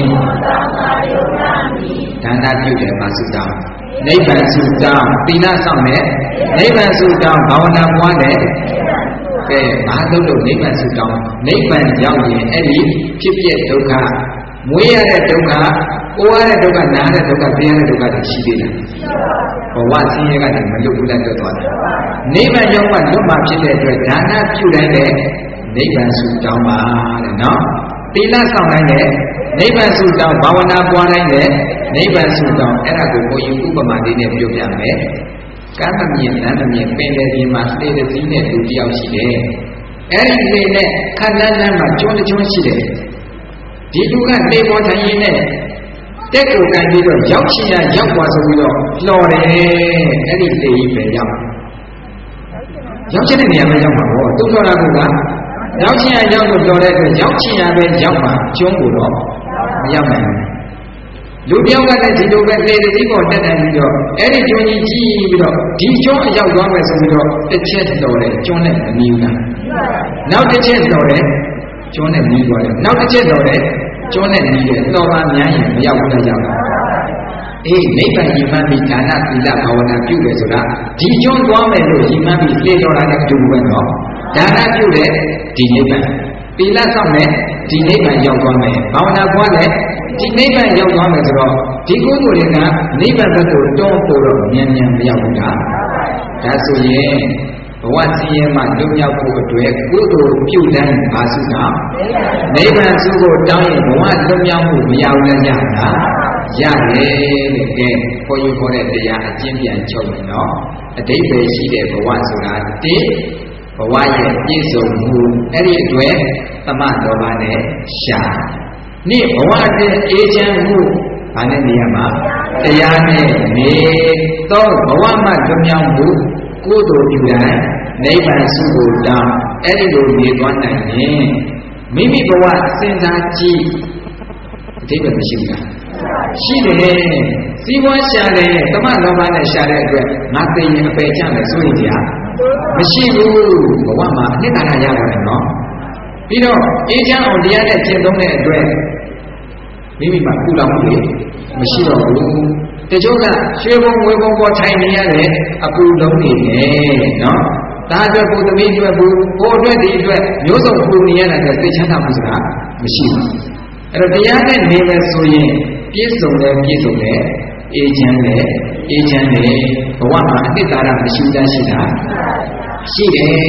ဒါနပြုတယ်မှာသုတောင်းနိဗ္ဗာန်သုတောင်းသီလဆောင်တယ်နိဗ္ဗာန်သုတောင်းဘာဝနာပွားတယ်ကဲဘာလို့နိဗ္ဗာန်သုတောင်းနိဗ္ဗာန်ရောက်ရင်အဲ့ဒီဖြစ်ပြဒုက္ခမွေးရတဲ့ဒုက္ခအိုးရတဲ့ဒုက္ခနားတဲ့ဒုက္ခသိရတဲ့ဒုက္ခတွေရှိသေးတယ်ဘဝဆင်းရဲကနေမလွတ်ဘူးလက်တွေ့သွားတယ်နိဗ္ဗာန်ရောက်မှလွတ်မှဖြစ်တဲ့အတွက်ဒါနပြုတိုင်းတဲ့နိဗ္ဗာန်ဆုတောင်းပါတဲ့နော်သီလဆောင်တိုင်းနဲ့နိဗ္ဗာန်ဆုတောင်းဘာဝနာပွားတိုင်းနဲ့နိဗ္ဗာန်ဆုတောင်းအဲ့ဒါကိုဘုန်းကြီးဥပမာလေးနဲ့ပြောပြမယ်ကမ်းမမြင်နမ်းမမြင်ပင်လေဒီမှာသေတစည်းနဲ့လူတယောက်ရှိတယ်အဲ့ဒီလေနဲ့ခန္ဓာနာမှာကျွန်းကျွန်းရှိတယ်ဒီလူကနေပေါ်ထိုင်ရင်းနဲ့တက်ကိုကန်ပြီးတော့ရောက်ချင်ရရောက်သွားဆိုပြီးတော့လှော်တယ်အဲ့ဒီလေကြီးပဲရောက်ချင်တဲ့နေရာမှာရောက်မှာပေါ့သူ့လှော်တာကရောက်ချင်ရရောက်လို့ပြောတဲ့အတွက်ရောက်ချင်ရပဲရောက်မှာကျွန်းကိုတော့မရောက်နိုင်ဘူးလူတယောက်ကလည်းဒီလိုပဲလေဒီပေါ်တက်တယ်ပြီးတော့အဲ့ဒီကျွန်းကြီးကြီးပြီးတော့ဒီကျွန်းအရောက်သွားမယ်ဆိုပြီးတော့တစ်ချက်တော်တယ်ကျွန်းနဲ့မမီဘူးလားနောက်တစ်ချက်တော်တယ်ကျွန်းနဲ့မီးသွားတယ်နောက်တစ်ချက်တော်တယ်ကျွန်းနဲ့မီးတယ်တော်ပါများရင်မရောက်ဘူးလားရောက်တာအေးနိဗ္ဗာန်ရည်မှန်းပြီးဒါနသီလဘာဝနာပြုတယ်ဆိုတာဒီကျွန်းသွားမယ်လို့ရည်မှန်းပြီးလေတော်တာလည်းအတူတူပဲနော်ဒါနပြုတယ်ဒီနိဗ္ဗာန်သီလဆောင်တယ်ဒီနိဗ္ဗာန်ရောက်သွားမယ်ဘာဝနာပွားတယ်ဒီနိဗ္ဗာန်ရောက်သွားမယ်ဆိုတော့ဒီကုသိုလ်တွေကနိဗ္ဗာန်ဘက်ကိုတွန်းပို့တော့မြန်မြန်မရောက်ဘူးလားဒါဆိုရင်ဘဝဆင်းရဲမှလွတ်မြောက်ဖို့အတွက်ကုသိုလ်ပြုတိုင်းပါစုတာနိဗ္ဗာန်စုကိုတောင်းရင်ဘဝလွတ်မြောက်မှုမရဘူးလားရတာရတယ်တဲ့ကဲခေါ်ယူခေါ်တဲ့တရားအကျဉ်းပြန်ချုပ်နေတော့အတိတ်ပဲရှိတဲ့ဘဝဆိုတာတိဘဝရဲ့ပြည့်စုံမှုအဲ့ဒီအတွက်သမတော်ပါနဲ့ရှာနေ့ဘဝရဲ့အေးချမ်းမှုဘာနဲ့နေရမှာတရားနဲ့နေတော့ဘဝမှာလွတ်မြောက်မှုကုသိုလ်ပြုတိုင်းနိဗ္ဗာန်စုကိုတောင်းအဲ့ဒီလိုနေသွားနိုင်ရင်မိမိဘဝစဉ်းစားကြည့်အတိတ်ပဲမရှိဘူးလားရှိတယ်စီးပွားရှာတယ်သမလောဘနဲ့ရှာတဲ့အတွက်ငါသိရင်အပယ်ချမယ်ဆိုရင်ကြာမရှိဘူးဘဝမှာအနှစ်သာရရတယ်နော်ပြီးတော့အေးချမ်းအောင်တရားနဲ့ကျင့်သုံးတဲ့အတွက်မိမိမှာကုလမှုတွေမရှိတော့ဘူးတချို့ကရွှေဘုံငွေဘုံပေါ်ထိုင်နေရတဲ့အပူလုံးနေတယ်နော်ဒါအတွက်ကိုသမီးအတွက်ကိုအတွက်ဒီအတွက်မျိုးစုံပူနေရတဲ့သိချမ်းသာမှုဆိုတာမရှိဘူးအဲ့တော့တရားနဲ့နေမယ်ဆိုရင်ပြည့်စုံတယ်အေးချမ်းတယ်ဘဝမှာအနှစ်သာရမရှိတာရှိတယ်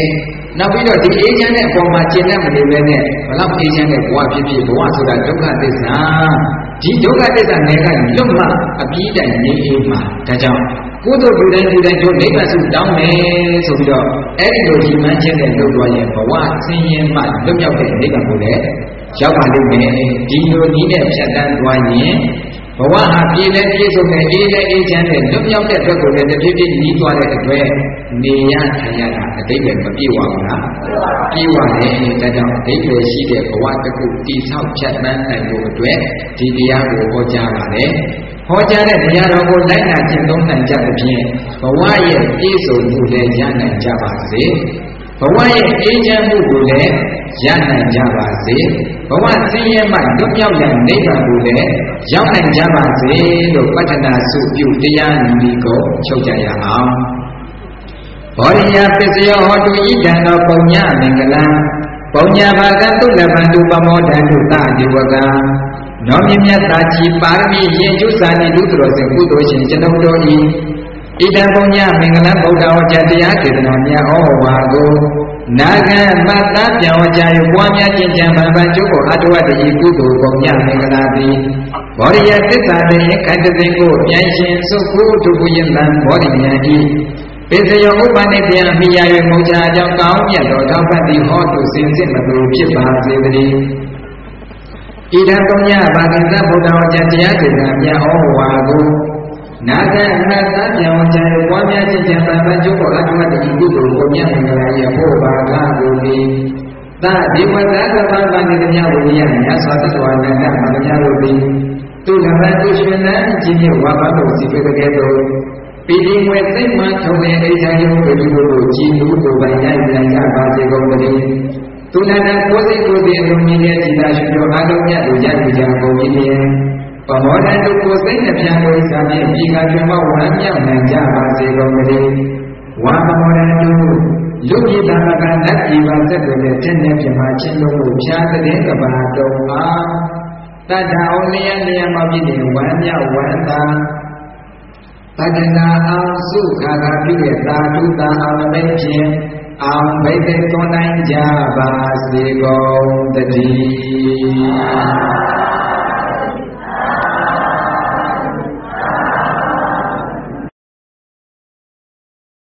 နောက်ပြီးတော့ဒီအေးချမ်းတဲ့အပေါ်မှာကျင့်တတ်မနေပဲနဲ့ဘလောက်အေးချမ်းတဲ့ဘဝဖြစ်ဖြစ်ဘဝဆိုတာဒုက္ခသစ္စာဒီဒုက္ခသစ္စာနယ်ကလွတ်မှအပြီးတိုင်နေအေးမှာဒါကြောင့်ကုသိုလ်ပြုတိုင်းတို့နိဗ္ဗာန်စုတောင်းမယ်ဆိုပြီးတော့အဲ့ဒီလိုဒီမှန်းချက်နဲ့လုပ်သွားရင်ဘဝဆင်းရဲမှလွတ်မြောက်တဲ့နိဗ္ဗာန်ကိုလည်းရောက်ပါလိမ့်မယ်ဒီလိုနည်းနဲ့ဖြတ်တန်းသွားရင်ဘဝဟာပြည့်လည်းပြည့်စုံတဲ့အေးလည်းအေးချမ်းတဲ့လွတ်မြောက်တဲ့အတွက်ကိုလည်းတစ်ဖြည်းဖြည်းညီးသွားတဲ့အတွက်နေရထိုင်ရတာအတိတ်ပဲမပြေဝဘူးလားပြေဝတယ်ဒါကြောင့်အတိတ်ပဲရှိတဲ့ဘဝတစ်ခုတည်ဆောက်ဖြတ်တန်းနိုင်ဖို့အတွက်ဒီတရားကိုဟောကြားပါတယ်ဟောကြားတဲ့တရားတော်ကိုလိုက်နာကျင့်သုံးနိုင်ကြသဖြင့်ဘဝရဲ့ပြည့်စုံမှုလည်းရနိုင်ကြပါစေဘဝရဲ့အေးချမ်းမှုကိုလည်းရနိုင်ကြပါစေဘဝဆင်းရဲမှလွတ်မြောက်ရန်နိဗ္ဗာန်ကိုလည်းရောက်နိုင်ကြပါစေလို့ပတ္ထနာစုပြုတရားညီကိုချုပ်ကြရအောင်ဘောရိယပစ္စယောဟောတုဣဒံသောပုံညမင်္ဂလံပုံညဘာကတုလဗန္တုပမောဒန္တုသဒီဝကနောမြမြတ်သာချီပါရမီရင်ကျုစာနိဒုတော်စဉ်ကုသိုလ်ရှင်ကျွန်ုပ်တို့၏ဣဒံပုံညမင်္ဂလံဗုဒ္ဓဟောကြားတရားဒေသနာများဩဝါကိုနာဂံမတ္တပြောင်းကြရပွားများခြင်းကြံဗံဗံကျုပ်ကိုအတဝတ္တိကုသိုလ်ပုံညမင်္ဂလာတိဘောရိယသစ္စာပင်ခန္ဓသိကိုပြန်ရှင်စုခုတုပုယံတံဘောရိယံဤပိစယောဥပ္ပနိတယမိယာ၍မုံချာကြောင့်ကောင်းမြတ်တော်ထောက်ပတ်သည်ဟောတုစင်စစ်မသူဖြစ်ပါစေတည်းဣဒံပုံညဘာကံသဗုဒ္ဓဟောကြားတရားဒေသနာများဩဝါကိုနာဂံအနတ္တပြောင်းကြရပွားများခြင်းကြံဗံဗံကျုပ်ကိုအတဝတ္တိကုသိုလ်ပုံညမင်္ဂလာ၏ဟောပါကားကိုသည်သဒီဝတ္တကပ္ပဗန္တိတမြဝိရိယမြတ်စွာသတ္တဝါနန္ဒမတ္တများတို့သည်သူလဘသူရှင်နံခြင်းဖြင့်ဝါပတ်တော်စီပေကဲ့သို့ပိဋိငွေစိတ်မှထုံတဲ့အိဋ္ဌာယုံတို့ကိုကြည်လူတို့ပိုင်ရိုက်နိုင်ကြပါစေကုန်သတည်းသူလဘကိုယ်စိတ်ကိုယ်တည်းအလုံးမြင့်တဲ့จิตာရှင်တို့အားလုံးမြတ်တို့ရိုက်ကြကုန်၏လျင်ပမောဒန်တို့ကိုယ်စိတ်နှပြတို့စာဖြင့်ဒီကကျွမ်းဝမ်းမြောက်နိုင်ကြပါစေကုန်သတည်းဝါပမောဒန်တို့လူပြည်သားကနတ်ပြည်ပါသက်တွေနဲ့တင်းနေပြမှာချင်းလုံးကိုဖြားတဲ့ကဘာတော်အားတတ္တအောင်လျက်လျက်မှဖြစ်တဲ့ဝမ်းမြောက်ဝမ်းသာတတ္တနာအောင်စုခါခါပြည့်တဲ့သာဓုသာအောင်မိတ်ဖြင့်အောင်ဘိတ်တဲ့သွန်နိုင်ကြပါစေကုန်တည်း